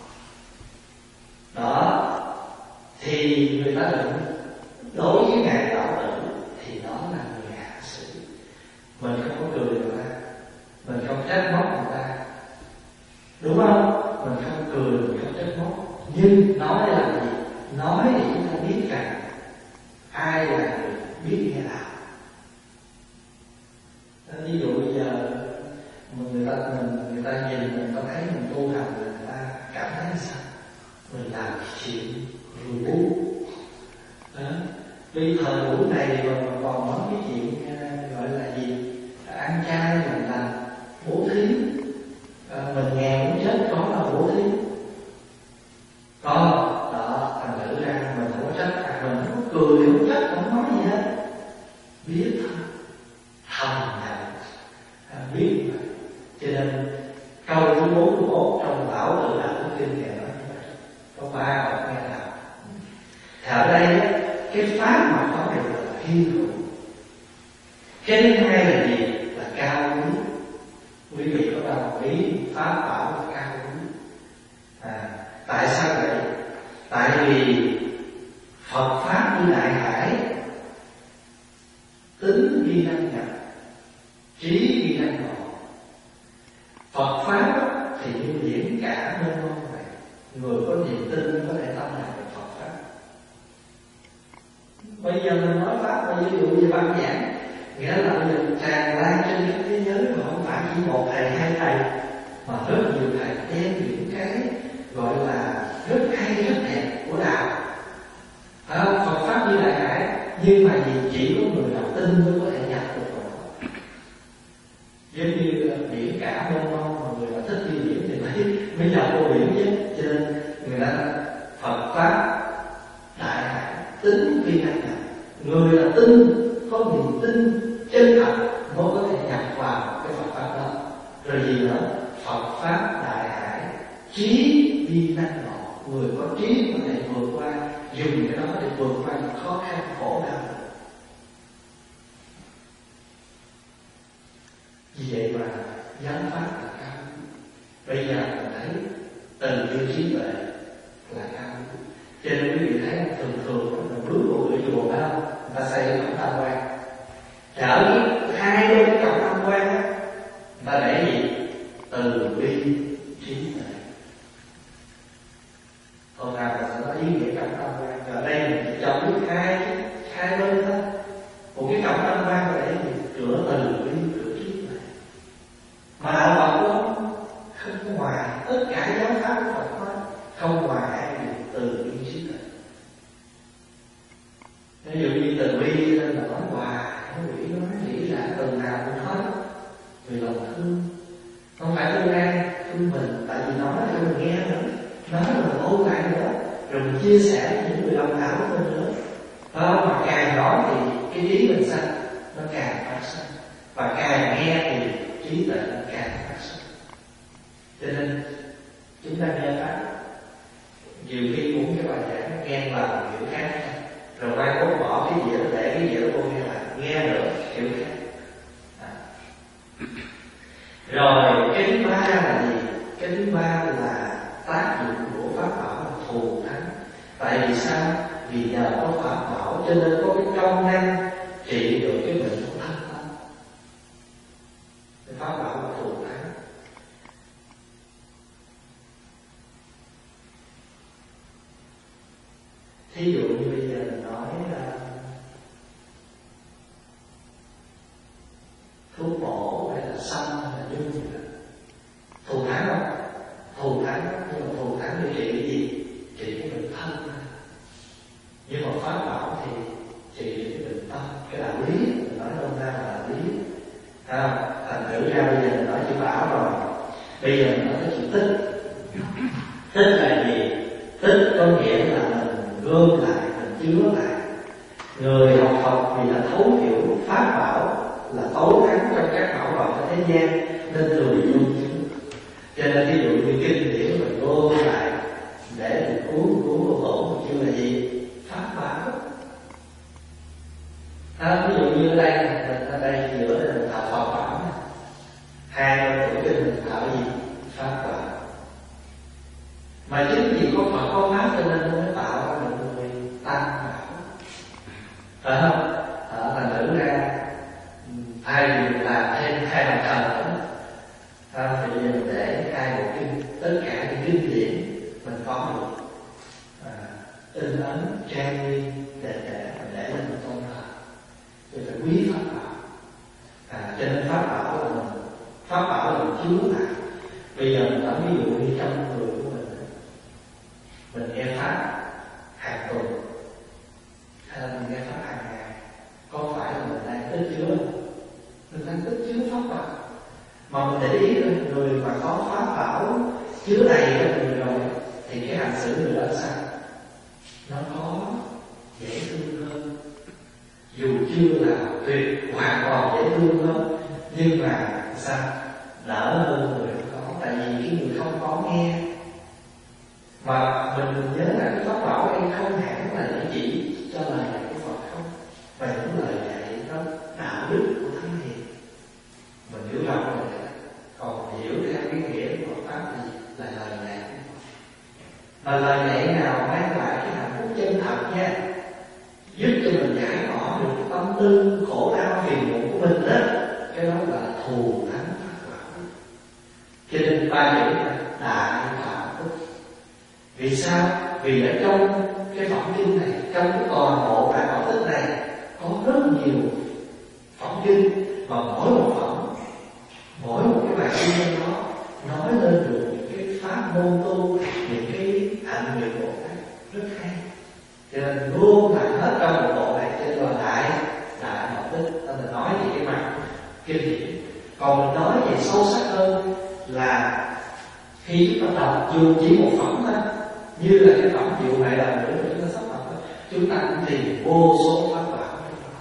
Đó, thì người ta định đối với ngài đạo tử thì đó là người hạ sĩ. Mình không có cười người ta, mình không trách móc người ta, đúng không? Mình không cười, mình không trách móc. Nhưng nói để làm gì? Nói để chúng ta biết rằng ai là người biết nghe đạo. Ví dụ bây giờ người ta mình người ta nhìn mình có thấy mình tu hành, người ta cảm thấy sao? Mình làm chuyện rùi bú. Bây thời buổi này còn còn nói cái chuyện gọi là gì? Ăn chay làm làm bố thí. À, mình nghèo cũng chết có là bố thí. Còn đó, thành thử ra mình không có trách, à, mình không có cười, không trách, không nói gì hết. Biết thôi, thầm nhận, à, biết mà. Cho nên câu thứ bốn mươi mốt trong Lão Tự Đạo của Kinh Kệ nói như vậy. Có ba bậc nghe đạo. Thì ở đây cái pháp mà có được là thiên hữu. Cái thứ hai là gì? Là cao quý. Quý vị có đồng ý pháp bảo là cao quý. À, tại sao vậy? Tại vì Phật pháp như đại hải, tính vi năng nhập, trí vi năng ngộ. Phật pháp thì như biển cả mênh mông vậy. Người có niềm tin có thể tâm lạc được Phật pháp. Bây giờ mình nói pháp, bây giờ ví dụ như băng giảng, nghĩa là bây giờ tràn lan trên cái thế giới mà không phải chỉ một thầy hai thầy, mà rất nhiều thầy đem những cái gọi là rất hay rất đẹp của đạo. À, Phật pháp như đại hải, nhưng mà vì chỉ có người nào tin mới có thể nhập được vào đó. Giống như biển cả mênh mông, mà người nào thích đi biển thì thấy mới nhập vô biển chứ. Cho nên người ta Phật pháp đại hải, tính vi năng nhập. Người là tin, có niềm tin chân thật mới có thể nhập vào cái Phật pháp đó. Rồi gì nữa? Phật pháp đại hải, trí vi năng ngộ. Người có trí có thể vượt qua, dùng cái đó để vượt qua những khó khăn khổ đau. Vì vậy mà giáo pháp là cao. Bây giờ mình thấy từ bi trí tuệ là cao. Cho nên quý vị thấy thường thường mình bước vô cửa chùa phải không? Người ta xây cái cổng tam quan. Chở hai bên cái cổng tam quan á, người ta để gì? Từ bi trí tuệ. Còn nào là sẽ nói ý nghĩa cổng tam quan. Ở đây mình chỉ chọn biết hai hai bên thôi. Một cái cổng tam quan là để gì? Cửa từ bi, cửa trí tuệ. Mà đạo Phật không không có ngoài tất cả giáo pháp của Phật nói không ngoài hai điều từ bi trí tuệ. Ví dụ như từ bi nên là nói hoài, nói quỷ nói nghĩ là từ nào cũng hết vì lòng thương. Không phải thương ai, thương mình, tại vì nói cho mình nghe nữa, nói là mình ôn lại nữa, rồi mình chia sẻ với những người đồng đạo của mình nữa. Đó, mà càng nói thì cái trí mình sanh nó càng phát sinh, và càng nghe thì trí tuệ nó càng phát sinh. Cho nên chúng ta nghe pháp, nhiều khi muốn cái bài giảng nghe vào hiểu khác, rồi mai mốt bỏ cái gì đó để cái gì đó vô nghe lại, nghe nữa hiểu khác. À. Rồi cái thứ ba là gì? Cái thứ ba là tác dụng của pháp bảo là thù thắng. Tại vì sao? Vì nhờ có pháp bảo cho nên có cái công năng trị được cái bệnh của thân tâm. Cái pháp bảo là thù thắng. Thí dụ như bây giờ mình nói uh, thuốc bổ hay là xăm hay là nhung gì đó, thù thắng không? Thù thắng, nhưng mà thù thắng để trị cái gì? Trị cái bệnh thân. Nhưng mà pháp bảo thì trị cái bệnh tâm, cái đạo lý, mình nói đông ra là đạo lý. À, thành thử ra bây giờ mình nói chữ bảo rồi, bây giờ mình nói cái chữ tích. Tích là gì? Tích có nghĩa là mình gom lại, mình chứa lại. Người học Phật vì là thấu hiểu pháp bảo là tối thắng trong các bảo vật ở thế gian nên thường dùng. Cho nên ví dụ như kinh điển mình gom lại để mình cuốn cuốn vô tổ mình kêu là gì? Pháp bảo. À, ví dụ như ở đây, mình ở đây giữa đây mình thảo Phật bảo, hai bên của kinh mình thảo gì? Pháp bảo. Mà chính vì có Phật có Pháp cho nên nó mới tạo ra một người tăng bảo, phải không? Ở thành thử ra ai vì làm thêm hai bàn thờ nữa, à, thì bây giờ mình để hai bộ kinh, tất cả những kinh điển mình có được à, in ấn trang nghiêm để để mình để lên một tôn thờ, thì phải quý pháp bảo. À, cho nên pháp bảo là mình, pháp bảo là mình chứa lại. Bây giờ mình nói ví dụ như trong người của mình, mình nghe pháp hàng tuần hay là mình nghe pháp hàng ngày, có phải là mình đang tích chứa không? Mình đang tích chứa pháp bảo. Mà mình để ý là người mà có pháp bảo chứa đầy trong người rồi thì cái hành xử người đó sao? Nó có dễ thương hơn. Dù chưa là tuyệt hoàn toàn dễ thương hơn, nhưng mà sao? Đỡ hơn người không có. Tại vì cái người không có nghe. Mà mình nhớ là cái pháp bảo đây không hẳn là để chỉ cho lời dạy của Phật không, và những lời dạy nó đạo đức của Thánh Hiền. Mình hiểu rộng rồi đó. Còn hiểu theo cái nghĩa của Phật pháp thì là lời dạy của Phật. Mà lời dạy nào mang lại cái hạnh phúc chân thật nha, giúp cho mình giải tỏa được cái tâm tư khổ đau phiền muộn của mình đó, cái đó là thù thắng pháp bảo. Cho nên ba chữ là đại thọ đức. Vì sao? Vì ở trong cái phẩm kinh này, trong cái toàn bộ đại bảo tích này có rất nhiều phẩm kinh, và mỗi một phẩm, mỗi một cái bài kinh đó nói lên được những cái pháp môn tu, những cái hạnh nguyện Bồ Tát rất hay. Cho nên luôn lại hết trong một bộ này, cho nên là đại đại bảo tích. Ta mình nói về cái mặt kinh điển, còn mình nói về sâu sắc hơn là khi chúng ta đọc dù chỉ một phẩm thôi, như là cái phẩm Diệu Huệ Đồng nữa chúng ta sắp đọc, chúng ta cũng tìm vô số pháp bảo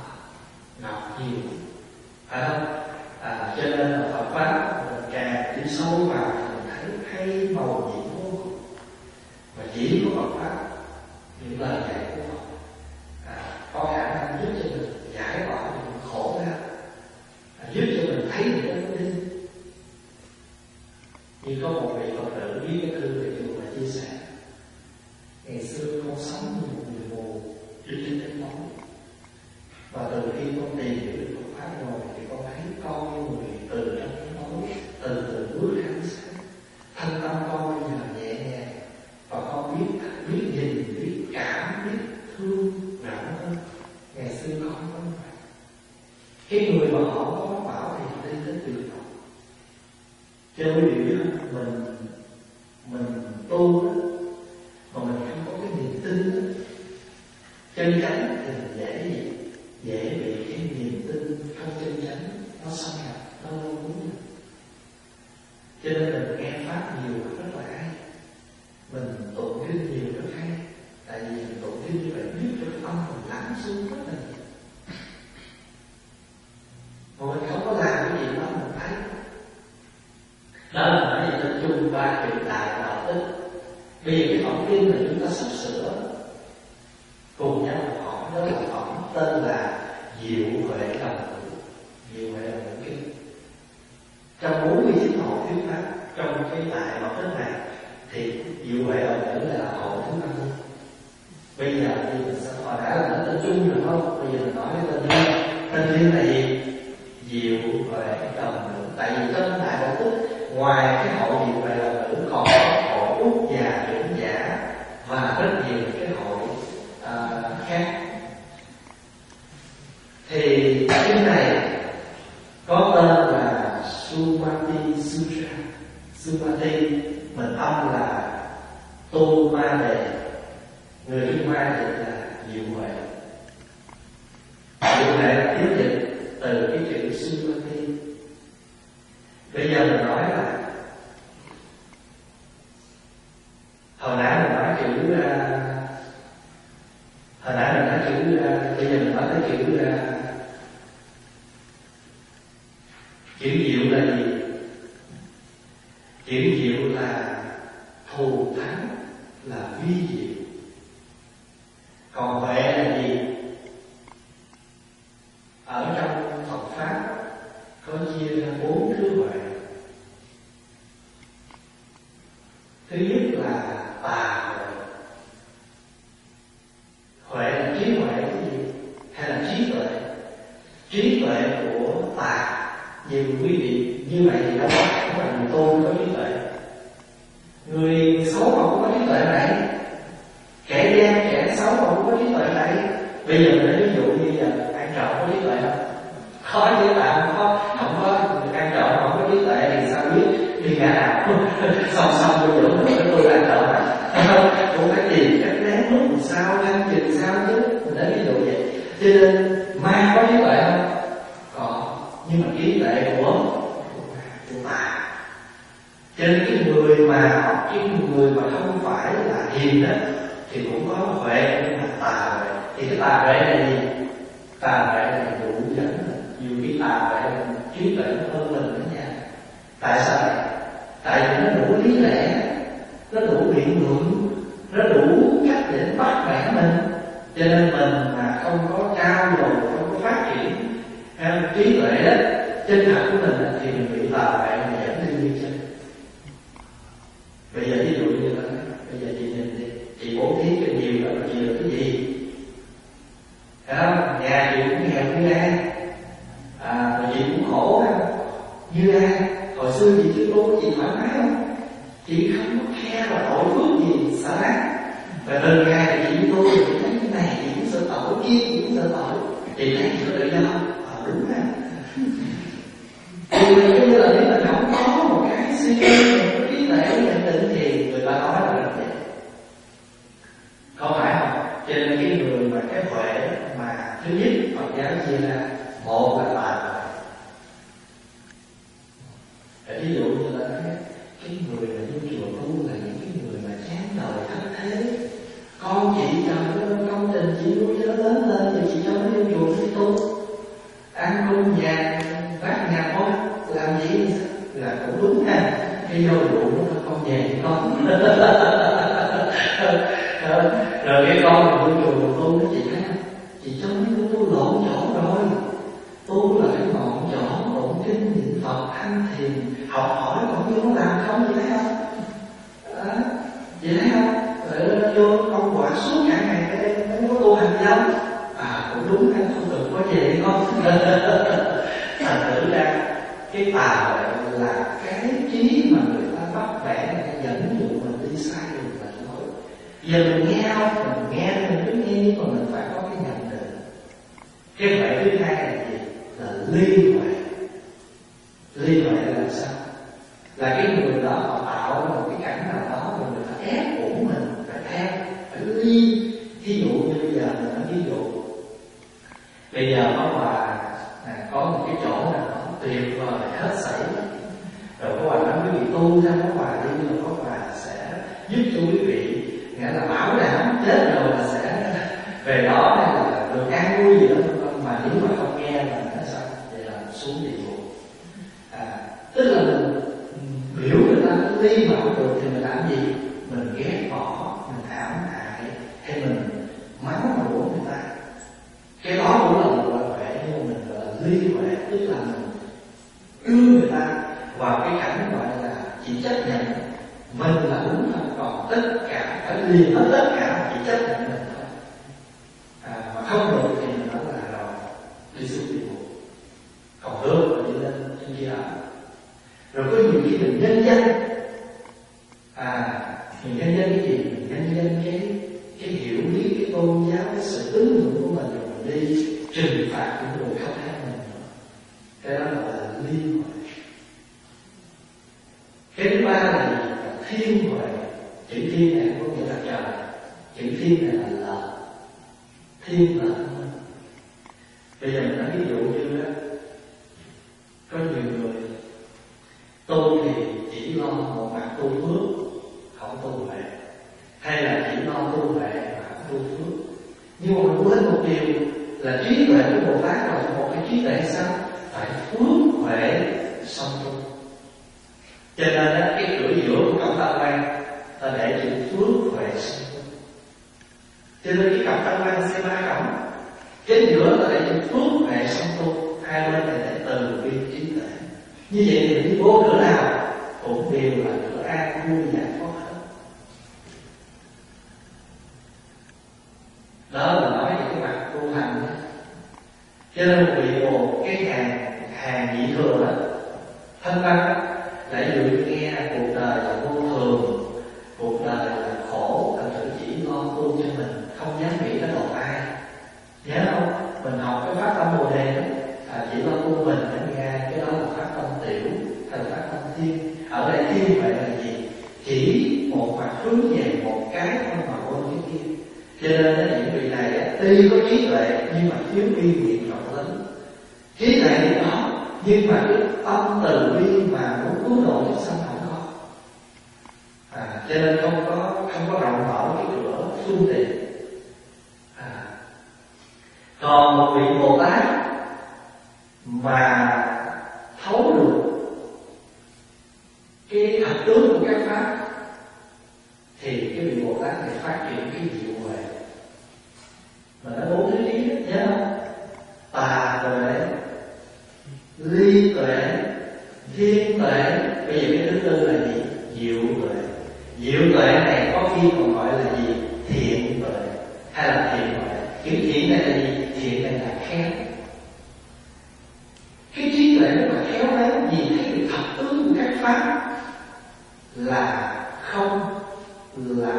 đọc nhiều, phải không? À, cho nên là Phật pháp mình càng đi sâu vào thì mình thấy hay màu nhiệm vô cùng. Và chỉ có Phật pháp, những lời dạy của Phật à, có khả năng giúp cho mình giải tỏa những khổ ra, à, giúp cho mình thấy được cái đi. Như có một vị Phật tử viết cái thư về chùa và chia sẻ: ngày xưa con sống như một người mù đi trên đêm tối, và từ khi con tìm hiểu được Phật pháp rồi thì con thấy con như một người từ trong đêm tối từ từ bước ra ánh sáng. Thân tâm con bây giờ nhẹ nhàng, và con biết biết nhìn, biết cảm, biết thương rộng hơn. Ngày xưa con không có như vậy. Cái người mà họ có pháp bảo thì họ đi đến tuyệt vọng. Cho nên quý vị biết mình mình tu đó, mà mình không có cái niềm tin đó, chân chánh thì mình dễ gì dễ bị cái niềm tin không chân chánh nó xâm nhập, nó lâu cuốn. Cho nên mình nghe pháp nhiều rất là hay, mình tụng kinh nhiều rất hay. Tại vì mình tụng kinh như vậy giúp cho cái tâm mình lắng xuống rất là nhiều. Mà mình không có làm cái gì đó mình thấy. Đó là nói về tập trung ba chữ đại đạo tích. Bây giờ cái phẩm kinh mà chúng ta sắp sửa cùng nhau học, đó là phẩm tên là Diệu Huệ Đồng Tử. Diệu Huệ Đồng Tử kinh. Trong bốn mươi chín hộ thuyết pháp trong cái đại bảo tích này thì Diệu Huệ Đồng Tử là hộ thứ năm. Bây giờ thì mình sẽ hỏi đã là nó tên chung rồi không? Bây giờ mình nói cái tên riêng. Tên riêng là gì? Diệu Huệ Đồng Tử. Tại vì trong đại bảo tích ngoài cái hội Diệu Huệ Đồng Tử còn có hội Úc Già Trưởng Giả và rất nhiều cái hội Sumati, mình âm là Tu Ma Đề, người Trung Hoa thì là Diệu Huệ. Diệu Huệ là tiếng dịch từ cái chữ Sumati. Bây giờ mình nói là hồi nãy mình nói chữ uh, hồi nãy mình nói chữ uh, bây giờ mình nói tới chữ uh, chữ diệu là gì? Chữ diệu là thù thắng, là vi diệu. Còn huệ là gì? Ở trong Phật pháp có chia ra bốn thứ huệ. Thứ nhất là tà huệ. Huệ là trí huệ cái gì? Hay là trí tuệ? Trí tuệ của tà. Nhiều quý vị như vậy thì đâu phải là người tu có trí tuệ. Người xấu không có trí tuệ này, kẻ gian kẻ xấu không có trí tuệ này. Bây giờ mình ví dụ như giờ ăn trộm có trí tuệ không? Khó chứ bạn không có, không có ăn trộm không có trí tuệ thì sao biết đi ngã nào song song vô dụng của tôi ăn trộm này cũng phải tìm cách lén lút làm sao, canh chừng sao chứ. Mình nói ví dụ vậy. Cho nên ma có trí tuệ không? Có, nhưng mà trí tuệ của của tà. Cho nên cái người mà cái người mà không phải là hiền đó thì cũng có huệ, nhưng mà tà huệ. Thì cái tà huệ là gì? Tà huệ là dụ dẫn. Dù cái tà huệ là trí tuệ nó hơn mình nữa nha. Tại sao vậy? Tại vì nó đủ lý lẽ, nó đủ biện luận, nó đủ cách để bắt bẻ mình. Cho nên mình mà không có trao dồi, không có phát triển em, trí tuệ đó, chân thật của mình thì mình bị tà huệ mà dẫn đi như chân. Bây giờ ví dụ như là bây giờ chị nhìn đi, chị bố thí cho nhiều là chị được cái gì? Thấy không? Nhà chị cũng nghèo như ai, à, mà chị cũng khổ như ai. Hồi xưa chị chưa tu chị thoải mái không? Chị không có khe và tội phước gì xả láng. Và từ ngày thì chị tu thì chị thấy cái này chị cũng sợ tội, kia chị cũng sợ tội. Chị thấy chị có tự do không? Ờ đúng ha. Thì giống như là nếu mình không có một cái suy nghĩ, một cái trí tuệ nhận định thì người ta nói là làm vậy. Không phải không? Cho nên cái người mà cái huệ mà thứ nhất Phật giáo chia ra, một là tà huệ. Ví dụ như là cái người mà như chùa tu là những cái người mà chán đời thất thế. Con chị trời ơi, công trình chị nuôi cho nó lớn lên thì chị cho nó vô chùa đi tu. Ăn cung nhà, bác nhà con làm gì là cũng đúng ha. Cái vô vụ nó con về thì con rồi cái con mà vô chùa tu đó chị thấy không? Chị cho nó tu lộn chỗ rồi. Tu là cái ngọn chỗ tụng kinh niệm Phật thanh thiền học hỏi, còn như nó làm không, chị thấy không? À, chị thấy không? Rồi vô ông quả suốt cả ngày cái đây nó có tu hành đâu. À cũng đúng ha, không được có về đi con. Thành thử ra cái tà huệ là cái trí mà người ta bắt bẻ, người ta dẫn dụ mình đi sai đường lệch lối. Giờ mình nghe không? Mình nghe mình cứ nghe, nhưng mà mình phải có cái nhận định. Cái huệ thứ hai là gì? Là ly huệ. Ly huệ là làm sao? Là cái người đó họ tạo ra một cái cảnh nào đó mà người ta ép buộc mình phải theo, phải ly. Thí dụ như bây giờ mình nói ví dụ, bây giờ có bà à, có một cái chỗ nào đó tuyệt vời hết sảy, rồi có bà nói quý vị tu ra có bà đi, rồi có bà sẽ giúp cho quý vị, nghĩa là bảo đảm chết rồi là sẽ về đó hay là được an vui gì đó, mà nếu mà không nghe là nó sao? Vậy là xuống địa ngục. À, tức là mình biểu người ta ly bảo được thì mình làm gì? Mình ghét bỏ, mình ảo hại, hay mình mắng đùa người ta. Cái đó cũng là một loại huệ, nhưng mà mình gọi là ly huệ, tức là mình đưa người ta vào cái cảnh gọi là chỉ chấp nhận mình là đúng thôi, còn tất cả phải liền hết tất cả chỉ chấp nhận mình thôi. À, mà không được thì mình nói là rồi đi xuống địa ngục, còn được thì đi lên trên kia ở. Rồi có nhiều khi mình nhân danh, à mình nhân danh cái gì? Mình nhân danh cái cái hiểu biết, cái tôn giáo, cái sự ứng dụng của mình, rồi mình đi trừng phạt những người không theo mình nữa. Cái đó là ly huệ. Cái thứ ba thiên huệ. Chữ thiên này có nghĩa là trời, chữ thiên này là lợi, thiên lợi. Bây giờ mình nói ví dụ như đó, có nhiều người tu thì chỉ lo một mặt tu phước, không tu huệ, hay là chỉ lo tu huệ mà không tu phước. Nhưng mà mình quên một điều là trí tuệ của Bồ Tát là một cái trí tuệ sao? Phải phước huệ song tu. Cho nên đó, cái cửa giữa của cổng Tam Quan là để chữ phước huệ song tu. Cho nên cái cổng Tam Quan sẽ ba cổng, cái giữa là để chữ phước huệ song tu, hai bên là để từ bi trí tuệ. Như vậy thì đi vô cửa nào cũng đều là cửa an vui giải thoát hết. Đó là nói về cái mặt tu hành đó. Cho nên một vị một cái hàng hàng nhị thừa đó, thanh văn đó, lại dự nghe cuộc đời là vô thường, cuộc đời là khổ, thành thử chỉ lo tu cho mình, không dám nghĩ đến độ ai. Nhớ không? Mình học cái pháp tâm Bồ Đề đó, à, chỉ lo tu mình để nghe, cái đó là pháp tâm tiểu, hay là pháp tâm thiên. Ở đây thiên vậy là gì? Chỉ một mặt hướng về một cái thôi mà quên cái kia. Cho nên đó, những vị này tuy có trí tuệ nhưng mà thiếu bi nguyện rộng lớn. Trí tuệ thì có, nhưng mà cái tâm từ bi mà muốn cứu độ chúng sanh không có. À, cho nên không có không có rộng mở cái cửa phương tiện. À, còn một vị Bồ Tát mà thấu được cái thật tướng của các pháp thì cái vị Bồ Tát này phát triển cái diệu huệ. Mà nó bốn thứ trí đó, nhớ không? Tà tuệ, ly tuệ, thiên tuệ. Bây giờ cái thứ tư là gì? Diệu tuệ. Diệu tuệ này có khi còn gọi là gì? Thiện tuệ hay là thiện tuệ. Chữ thiện này là gì? Thiện này là khéo. Cái trí tuệ rất là khéo léo, vì thấy được thật tướng của các pháp là không, là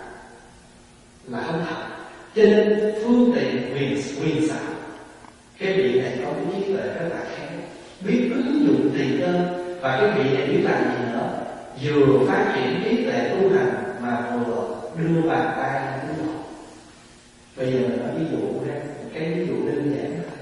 là không thật. Cho nên phương tiện quyền quyền xảo. Cái vị này có cái trí tuệ rất là khéo, biết ứng dụng tùy cơ. Và cái vị này biết làm gì nữa? Vừa phát triển trí tuệ tu hành mà vừa đưa bàn tay ra cứu độ. Bây giờ mình nói ví dụ ha, cái ví dụ đơn giản đó.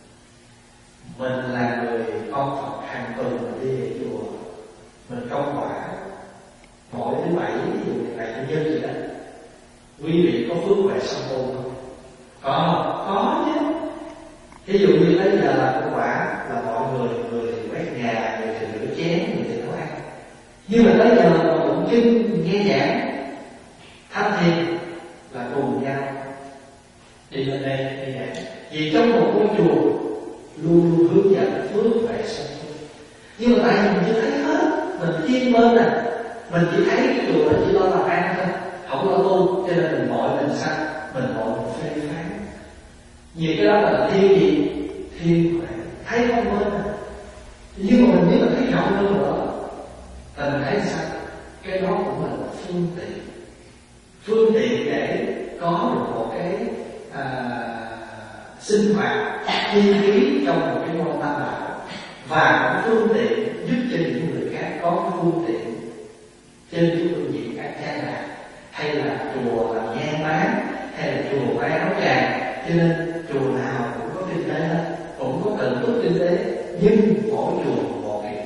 Mình là người con Phật, hàng tuần mình đi về chùa, mình công quả mỗi thứ bảy, ví dụ như ngày chủ nhật vậy đó. Quý vị có phước huệ song tu không? Có không? Có chứ. Ví dụ như tới giờ là công quả là mọi người, người thì quét nhà, người thì rửa chén, người thì nấu ăn. Nhưng mà tới giờ mà tụng kinh, nghe giảng, tham thiền là cùng nhau đi lên đây nghe giảng. Vì trong một ngôi chùa luôn luôn hướng dẫn phước huệ song tu. Nhưng mà tại vì mình chưa thấy hết, mình thiên bên à, mình chỉ thấy cái chùa là chỉ lo làm ăn thôi, không lo tu, cho nên mình vội mình sanh, mình vội mình phê phán. Vì cái đó là thiên gì? Thiên huệ, thấy không bên à. Nhưng mà mình biết là thấy rộng hơn nữa, là mình thấy sao? Cái đó cũng là một phương tiện, phương tiện để có được một cái à, sinh hoạt chi phí trong một cái môn tam bảo, và có phương tiện giúp cho những người khác có cái phương tiện trên cái phương diện các gia lạc, hay là chùa làm nhang bán, hay là chùa bán áo tràng. Cho nên chùa nào cũng có kinh tế hết, cũng có cần tốt kinh tế, nhưng mỗi chùa một kiểu.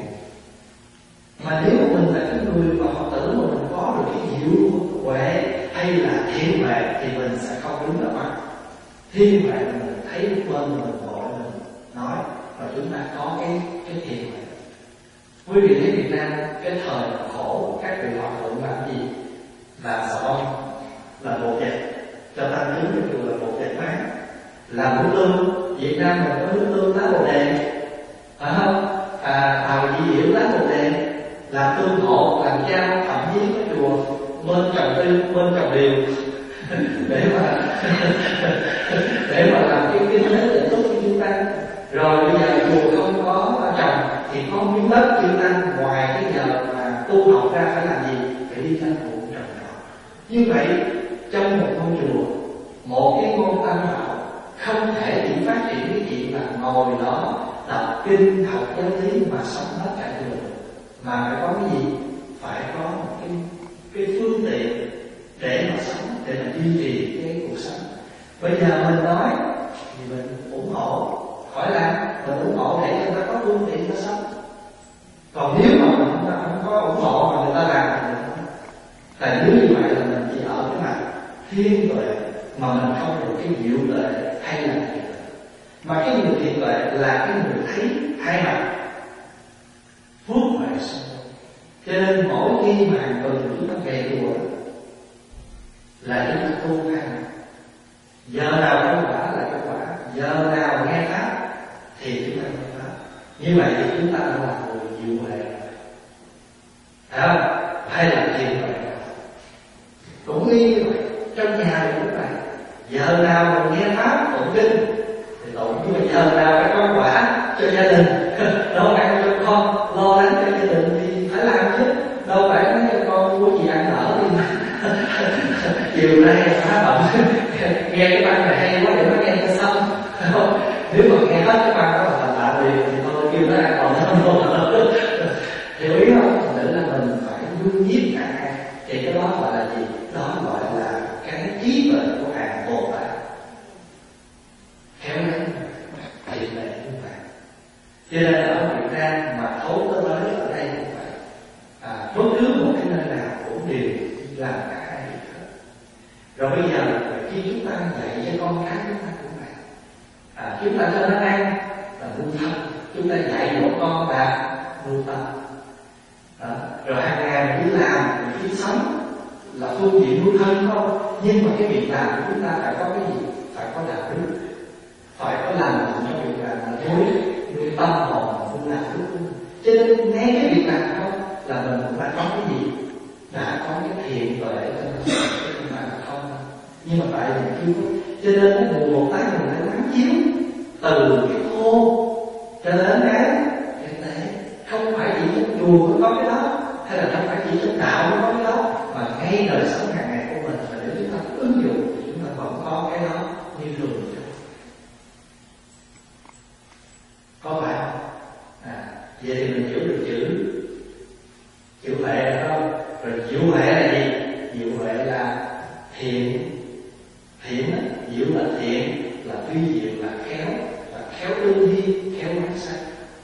Mà nếu mà mình là cái người mà Phật tử mà mình có được cái diệu huệ hay là thiên huệ thì mình sẽ không đứng ở mặt. Thiên huệ là mình thấy một bên mình gọi mình nói, và chúng ta có cái cái thiên huệ. Quý vị thấy Việt Nam cái thời khổ, các vị hòa thượng làm gì? Làm xà bông, làm bột dệt, cho tăng chúng cái chùa là bột dệt bán, làm nước tương. Việt Nam mình có nước tương lá bồ đề, phải không? À, tàu di diệu lá bồ đề, làm tương hộ, làm chao, thậm chí cái chùa bên trồng tiêu, bên trồng điều để mà để mà làm cái kinh tế để tốt cho chúng ta. Rồi bây giờ chùa không có trồng thì có miếng đất chư tăng, ngoài cái giờ mà tu học ra phải làm gì? Phải đi tranh thủ trồng trọt. Như vậy trong một ngôi chùa, một cái môn tam bảo không thể chỉ phát triển cái chuyện là ngồi đó đọc kinh, học giáo lý mà sống hết cả đời, mà phải có cái gì? Phải có một cái Bây giờ mình nói thì mình ủng hộ, khỏi làm, mình ủng hộ để cho nó có phương tiện nó sống. Còn nếu mà mình không, không có ủng hộ mà người ta làm thì mình không. Tại nếu như vậy là mình chỉ ở cái mặt thiên tuệ mà mình không được cái diệu tuệ hay là thiện tuệ. Mà cái người thiện tuệ là cái người thấy hai mặt, phước huệ song tu. Cho nên mỗi khi mà hàng tuần chúng ta về chùa là chúng ta tu hai mặt. Giờ nào có quả là có quả, giờ nào nghe pháp thì chúng ta nghe pháp. Như vậy thì chúng ta đã là người diệu huệ, phải không? Hay là thiện huệ? Cũng y như vậy. Trong nhà cũng vậy. Giờ nào mình nghe pháp tụng kinh thì tụng, nhưng mà giờ nào phải có quả cho gia đình, đâu ăn cho con, lo lắng cho gia đình thì phải làm chứ. Đâu phải nói cho con mua gì ăn ở thì chiều nay phá bận nghe cái băng này hay quá để nó nghe cho xong. Nếu mà nghe hết cái băng đó là thành tạo liền thì thôi kêu nó ăn còn nó không. Hiểu ý không? Để là mình phải luôn nhiếp cả hai. Thì cái đó gọi là gì? Đó gọi là cái trí tuệ của hàng Bồ Tát. Khéo léo thiện lệ như vậy. Cho nên ở Việt Nam mà thấu tới tới ở đây cũng vậy. À, bất cứ một cái nơi nào cũng đều làm cả hai việc hết. Rồi bây giờ khi chúng ta dạy cho con cái chúng ta cũng vậy. À, chúng ta cho nó ăn là nuôi tâm, chúng ta dạy một con là nuôi tâm. À, rồi hàng ngày mình đi làm, mình đi sống là phương tiện nuôi thân không? Nhưng mà cái việc làm của chúng ta phải có cái gì? Phải có đạo đức, phải có làm cho việc làm là nuôi nuôi tâm hồn, nuôi đạo đức. Cho nên ngay cái việc làm không là mình cũng đã có cái gì? Đã có cái thiện tuệ cho mình, nhưng mà không. Nhưng mà tại mình chưa có. Cho nên cái người Bồ Tát mình đã quán chiếu từ cái thô cho đến cái cái tế. Không phải chỉ trong chùa mới có cái đó, hay là không phải chỉ trong đạo mới có cái đó, mà ngay đời sống hàng ngày của mình là để chúng ta ứng dụng thì chúng ta vẫn có cái đó như thường. Có phải không? À, vậy thì mình hiểu được chữ chữ huệ là không? Rồi diệu huệ là gì? Diệu huệ là thiện. Thiện là diệu là thiện, là vi diệu là khéo, là khéo tư duy, khéo quán sát.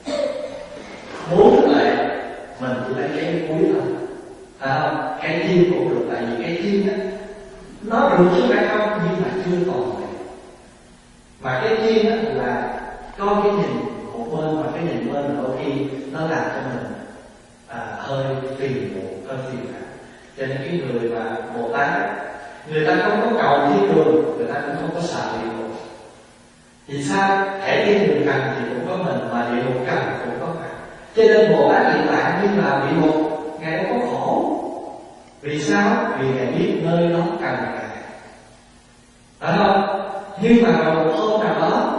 Bốn tuệ mình chỉ lấy cái cuối thôi. À không, cái thiên cũng được, tại vì cái thiên á nó được chứ phải không, nhưng mà chưa toàn vẹn. Mà cái thiên á là có cái nhìn một bên, mà cái nhìn bên đôi khi nó làm cho mình à, hơi phiền muộn, hơi phiền não. Cho nên cái người mà Bồ Tát, người ta không có cầu thiên đường, người ta cũng không có sợ địa ngục. Vì sao? Hễ thiên đường cần thì cũng có mình, mà địa ngục cần cũng có mình. Cho nên Bồ Tát hiện tại nhưng mà địa ngục Ngài không có khổ. Vì sao? Vì Ngài biết nơi đó cần Ngài, phải không? Nhưng mà vào một hôm nào đó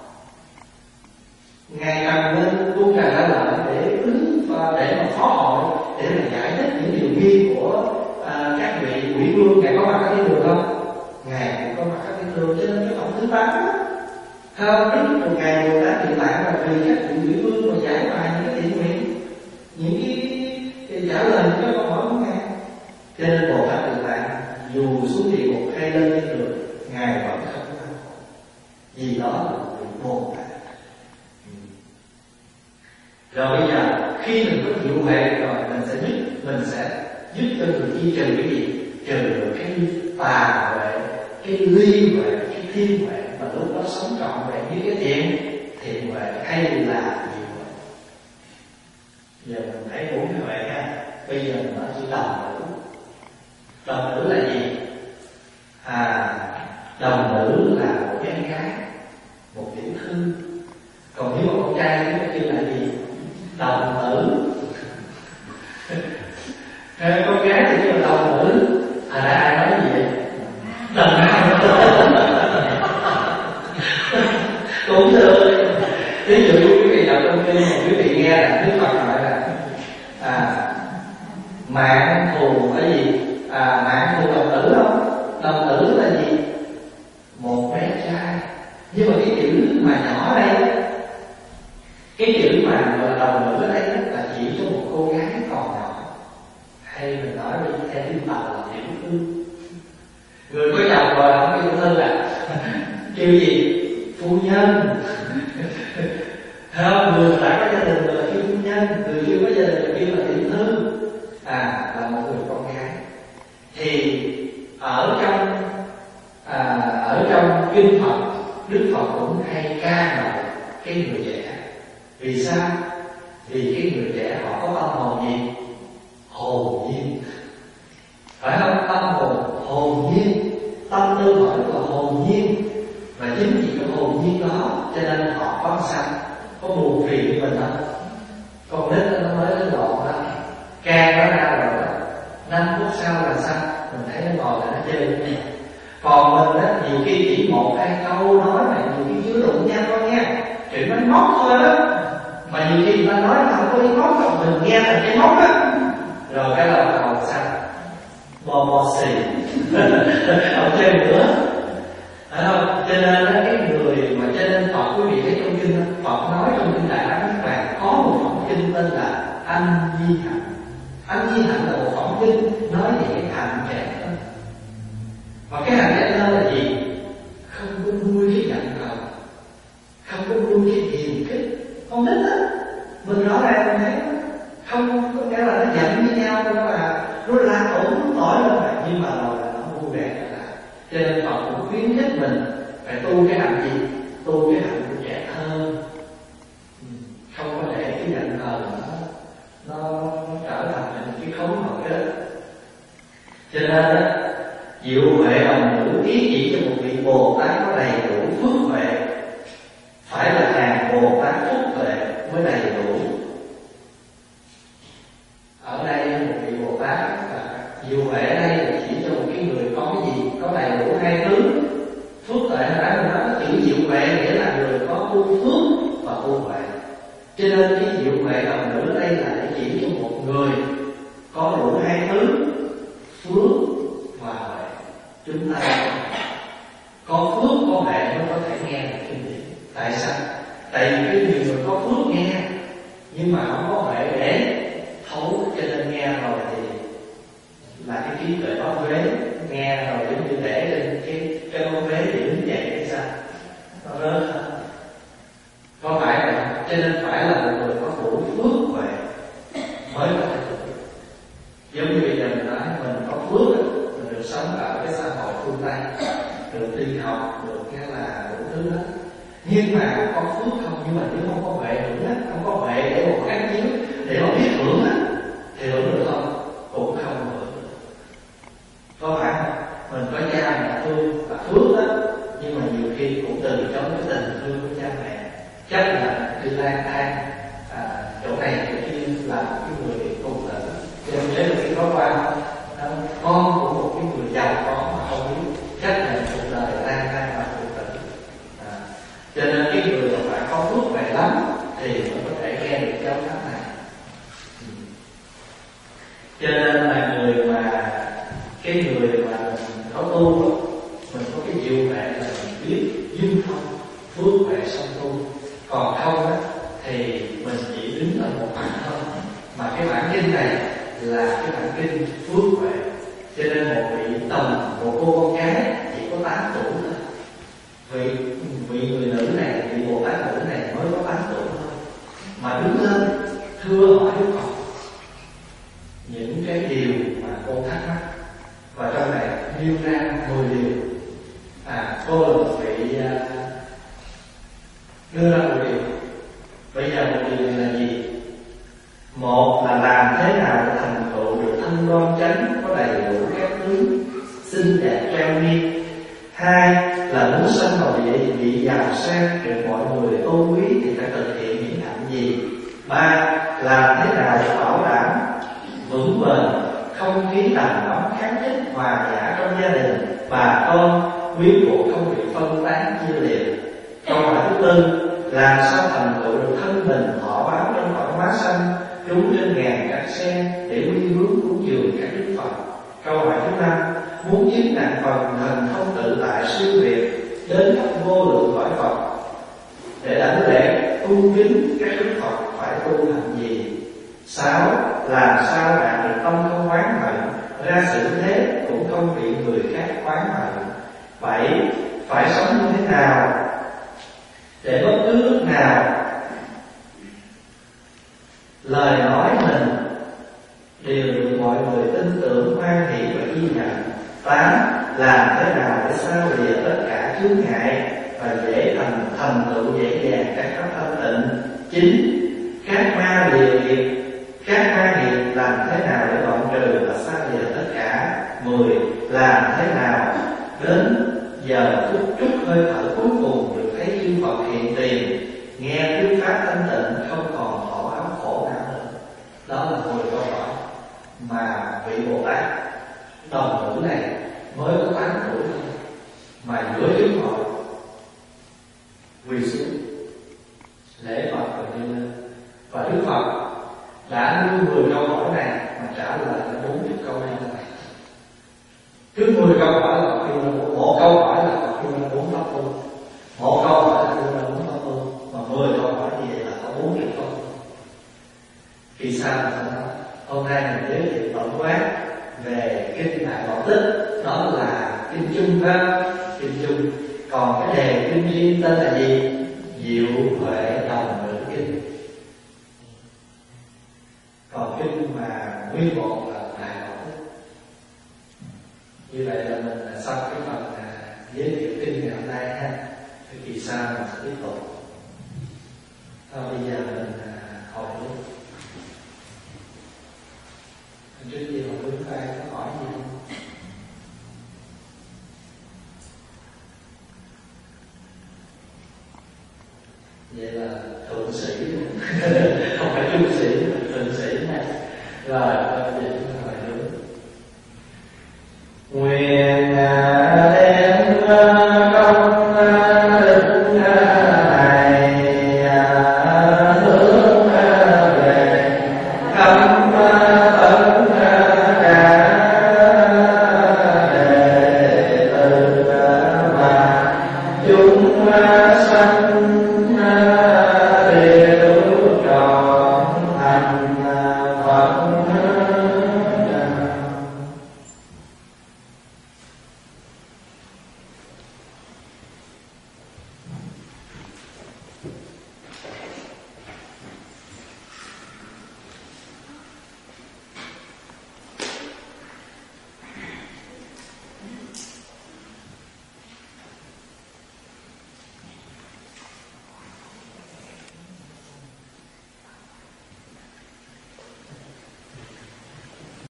Ngài cần lên tu Trà La Lợi để ứng và để mà phó hội, để mà giải thích những điều nghi của à, các vị quỷ vương. Ngài có mặt ở thiên đường không? Ngài cũng có mặt ở thiên đường. Cho nên cái tổng thứ tám đó, không trước một ngày Bồ Tát hiện tại là vì các vị quỷ vương mà giải bài những cái thiện nguyện, những cái, cái trả lời cho câu hỏi của Ngài. Cho nên Bồ Tát hiện tại dù xuống địa ngục hay lên thiên đường, Ngài vẫn không có đau khổ, vì đó là vị Bồ Tát. Rồi bây giờ khi mình có diệu huệ rồi, mình sẽ giúp mình sẽ giúp cho người chi trừ cái gì? Trừ được cái tà huệ, cái ly huệ, cái thiên huệ, mà lúc đó sống trọn vẹn với cái thiện thiện huệ hay là diệu huệ. Giờ mình thấy bốn cái huệ ha. Bây giờ mình nói chữ đồng nữ. Đồng nữ là gì? À, đồng nữ là một cái em gái, một tiểu thư. Còn nếu mà con trai thì nó kêu là gì? Đồng tử. Con gái thì kêu là đồng nữ. À đã ai nói gì vậy? Đồng nam. Cũng được. Ví dụ quý vị đọc trong kinh mà quý vị nghe là Đức Phật nói là à, mạng thù cái gì? À, mạng thù đồng tử không? Đồng tử là gì? Một bé trai. Nhưng mà cái chữ mà nhỏ ở đây, cái chữ mà gọi là đồng nữ ở đây là chỉ cho một cô gái còn nhỏ, hay mình nói về theo tiếng Tàu là tiểu thư. Người có chồng rồi không tiểu thư à? kêu gì? Phu nhân. Không, người đã có gia đình rồi là kêu phu nhân, người chưa có gia đình là kêu là tiểu thư. À, là một người con gái. Thì ở trong à, ở trong kinh Phật, Đức Phật cũng hay ca ngợi cái người trẻ. Vì sao? Vì cái người trẻ họ có tâm hồn gì? Hồn nhiên. Phải không? Tâm hồn hồn nhiên, tâm tư họ rất là hồn nhiên. Và chính vì cái hồn nhiên đó cho nên họ có sao? Có buồn phiền với mình không? Con nít nó mới đến đoạn đó, ca nó ra rồi đó, năm phút sau là sao? Mình thấy nó ngồi là nó chơi với nhau. Còn mình á, nhiều khi chỉ một hai câu nói này, nhiều khi chưa đụng nhau thôi nha, chuyện nó móc thôi đó. Mà nhiều khi người ta nói không có ý móc đâu, mình nghe là cái móc á. Rồi cái đầu đầu sao? Bò bò xì. Không chơi nữa. Phải không? Cho nên đó, cái người mà cho nên Phật, quý vị thấy trong kinh Phật nói trong kinh Đại Ác Niết Bàn có một phẩm kinh tên là Anh Di Hạnh. Anh Di Hạnh là một phẩm kinh nói về cái hạnh trẻ thơ. Và cái hạnh trẻ thơ là gì? Không có nuôi cái giận hờn, không có nuôi cái hiềm khích. Con nít á, mình rõ ràng mình thấy không có nghĩa là nó giận với nhau, nó là nó la ổn nó tỏi lên mà, nhưng mà rồi là nó vui vẻ trở lại. Cho nên Phật cũng khuyến khích mình phải tu cái hạnh gì? Tu cái hạnh của trẻ thơ. Không có để cái giận hờn nó, nó, nó trở thành cái khối ngồi kết. Cho nên á, diệu huệ đồng nữ ý chỉ cho một vị Bồ Tát có đầy đủ phước huệ, phải là hàng Bồ Tát phúc huệ mới đầy đủ. Ở đây một vị Bồ Tát là diệu huệ ở đây là chỉ cho một cái người có cái gì? Có đầy đủ hai thứ. Phước huệ hồi nãy mình nói chữ diệu huệ nghĩa là người có tu phước và tu huệ. Cho nên cái diệu huệ đồng nữ ở đây là để chỉ cho một người có đủ hai thứ, phước và huệ. Chúng ta có phước có huệ mới có thể nghe được kinh điển. Tại sao? Tại vì cái nhiều người có phước nghe nhưng mà không có huệ để thấu, cho nên nghe rồi thì là cái trí tuệ đó vế, nghe rồi giống như để lên cái cái bóng vế thì đứng dậy hay sao? Nó rớt hết. Có phải vậy không? Cho nên phải là một người có đủ phước huệ mới có thể được. Giống như bây giờ mình nói mình có phước, mình được sống ở cái xã hội phương Tây, được đi học, được cái là đủ thứ đó. Nhưng mà có phước không, nhưng mà nếu không có huệ hưởng á, không có huệ để một cái chiếu để mà biết hưởng á, thì hưởng được không? Cũng không hưởng được. Có phải không? Mình có cha mẹ thương và phước á, nhưng mà nhiều khi cũng từ trong cái tình thương của cha mẹ chấp nhận đi lang thang à, chỗ này chỗ kia là một cái người cùng tử. Cho nên nếu khi có qua con của một cái người giàu có mà không biết chấp nhận cuộc đời lang thang và cùng tử. À, cho nên cái người mà phải có phước về lắm thì mới có thể nghe được giáo pháp này. Ừ. Cho nên là người mà cái người mà có tu, mình có cái diệu huệ là mình biết duyên thông phước huệ song tu. Còn không á thì mình chỉ đứng ở một bản thôi. Mà cái bản kinh này là cái bản kinh phước huệ. Cho nên một vị tầm, một cô con gái chỉ có tám tuổi thôi. Vị, vị người nữ này, vị Bồ Tát nữ này mới có tám tuổi thôi. Mà đứng lên thưa hỏi Đức Phật những cái điều mà cô thắc mắc. Và trong này nêu ra mười điều. À, cô là một vị uh, đưa ra một điều. Bây giờ một điều này là gì? Một là làm thế nào để thành tựu được thân đoan chánh, có đầy đủ các tướng xinh đẹp treo niên. Hai là muốn sanh vào địa vị giàu sang được mọi người tôn quý thì phải thực hiện những hạnh gì? Ba, làm thế nào để bảo đảm vững bền, không khí đầm ấm kháng khích hòa nhã trong gia đình, bà con quyến thuộc không bị phân tán chia liệt. Câu hỏi thứ tư, làm sao thành tựu được thân mình thọ báo trong cõi hóa sanh, trú trên ngàn các sen để quy hướng cúng dường các đức Phật. Câu hỏi thứ năm, muốn chứng đạt phần thần thông tự tại siêu việt đến khắp vô lượng cõi Phật, để đảnh lễ tu kính các đức Phật phải tu hành gì? Sáu, làm sao đạt được tâm không oán hận, ra xử thế cũng không bị người khác oán hận. Bảy, phải sống như thế nào để bất cứ lúc nào lời nói mình đều được mọi người tin tưởng, hoan hỷ và ghi nhận. Tám, làm thế nào để sao lìa tất cả chướng ngại và dễ thành thành tựu dễ dàng các pháp thanh tịnh. Chín, các ma lìa nghiệp, các ma nghiệp làm thế nào để đoạn trừ và xa lìa tất cả. Mười, làm thế nào đến giờ phút chút hơi thở cuối cùng được thấy chư Phật hiện tiền, nghe thuyết pháp thanh tịnh, không còn khổ áo khổ não nữa. Đó là mười câu hỏi mà vị Bồ Tát đồng tử này mới có tám tuổi thôi, mà giữa chúng họ quỳ xuống lễ Phật và đi lên. Và Đức Phật đã đưa mười câu hỏi này mà trả lời là bốn mươi câu này. Cứ mười câu hỏi là Phật kêu là một câu hỏi là Phật kêu là bốn pháp tu, một câu hỏi là kêu là bốn pháp tu, mà mười câu hỏi như vậy là có bốn mươi câu. Vì sao mà không nói? Hôm nay mình giới thiệu tổng quát về kinh Đại Bảo Tích, đó là kinh chung pháp, kinh chung. Còn cái đề kinh riêng tên là gì? Diệu Huệ Đồng Nữ Kinh. Còn kinh mà nguyên bộ là Đại Bảo Tích. Như vậy là mình xong cái phần giới thiệu kinh ngày hôm nay ha. Thì kỳ sau mình sẽ tiếp tục. Thôi bây giờ mình hỏi luôn. Trước khi mà đứng đây có hỏi gì không? Vậy là thượng sĩ không phải trung sĩ, thượng sĩ này. Rồi, vậy là hỏi đúng. Nguyện đem công đức này hướng về khắp tất cả đệ tử và chúng sanh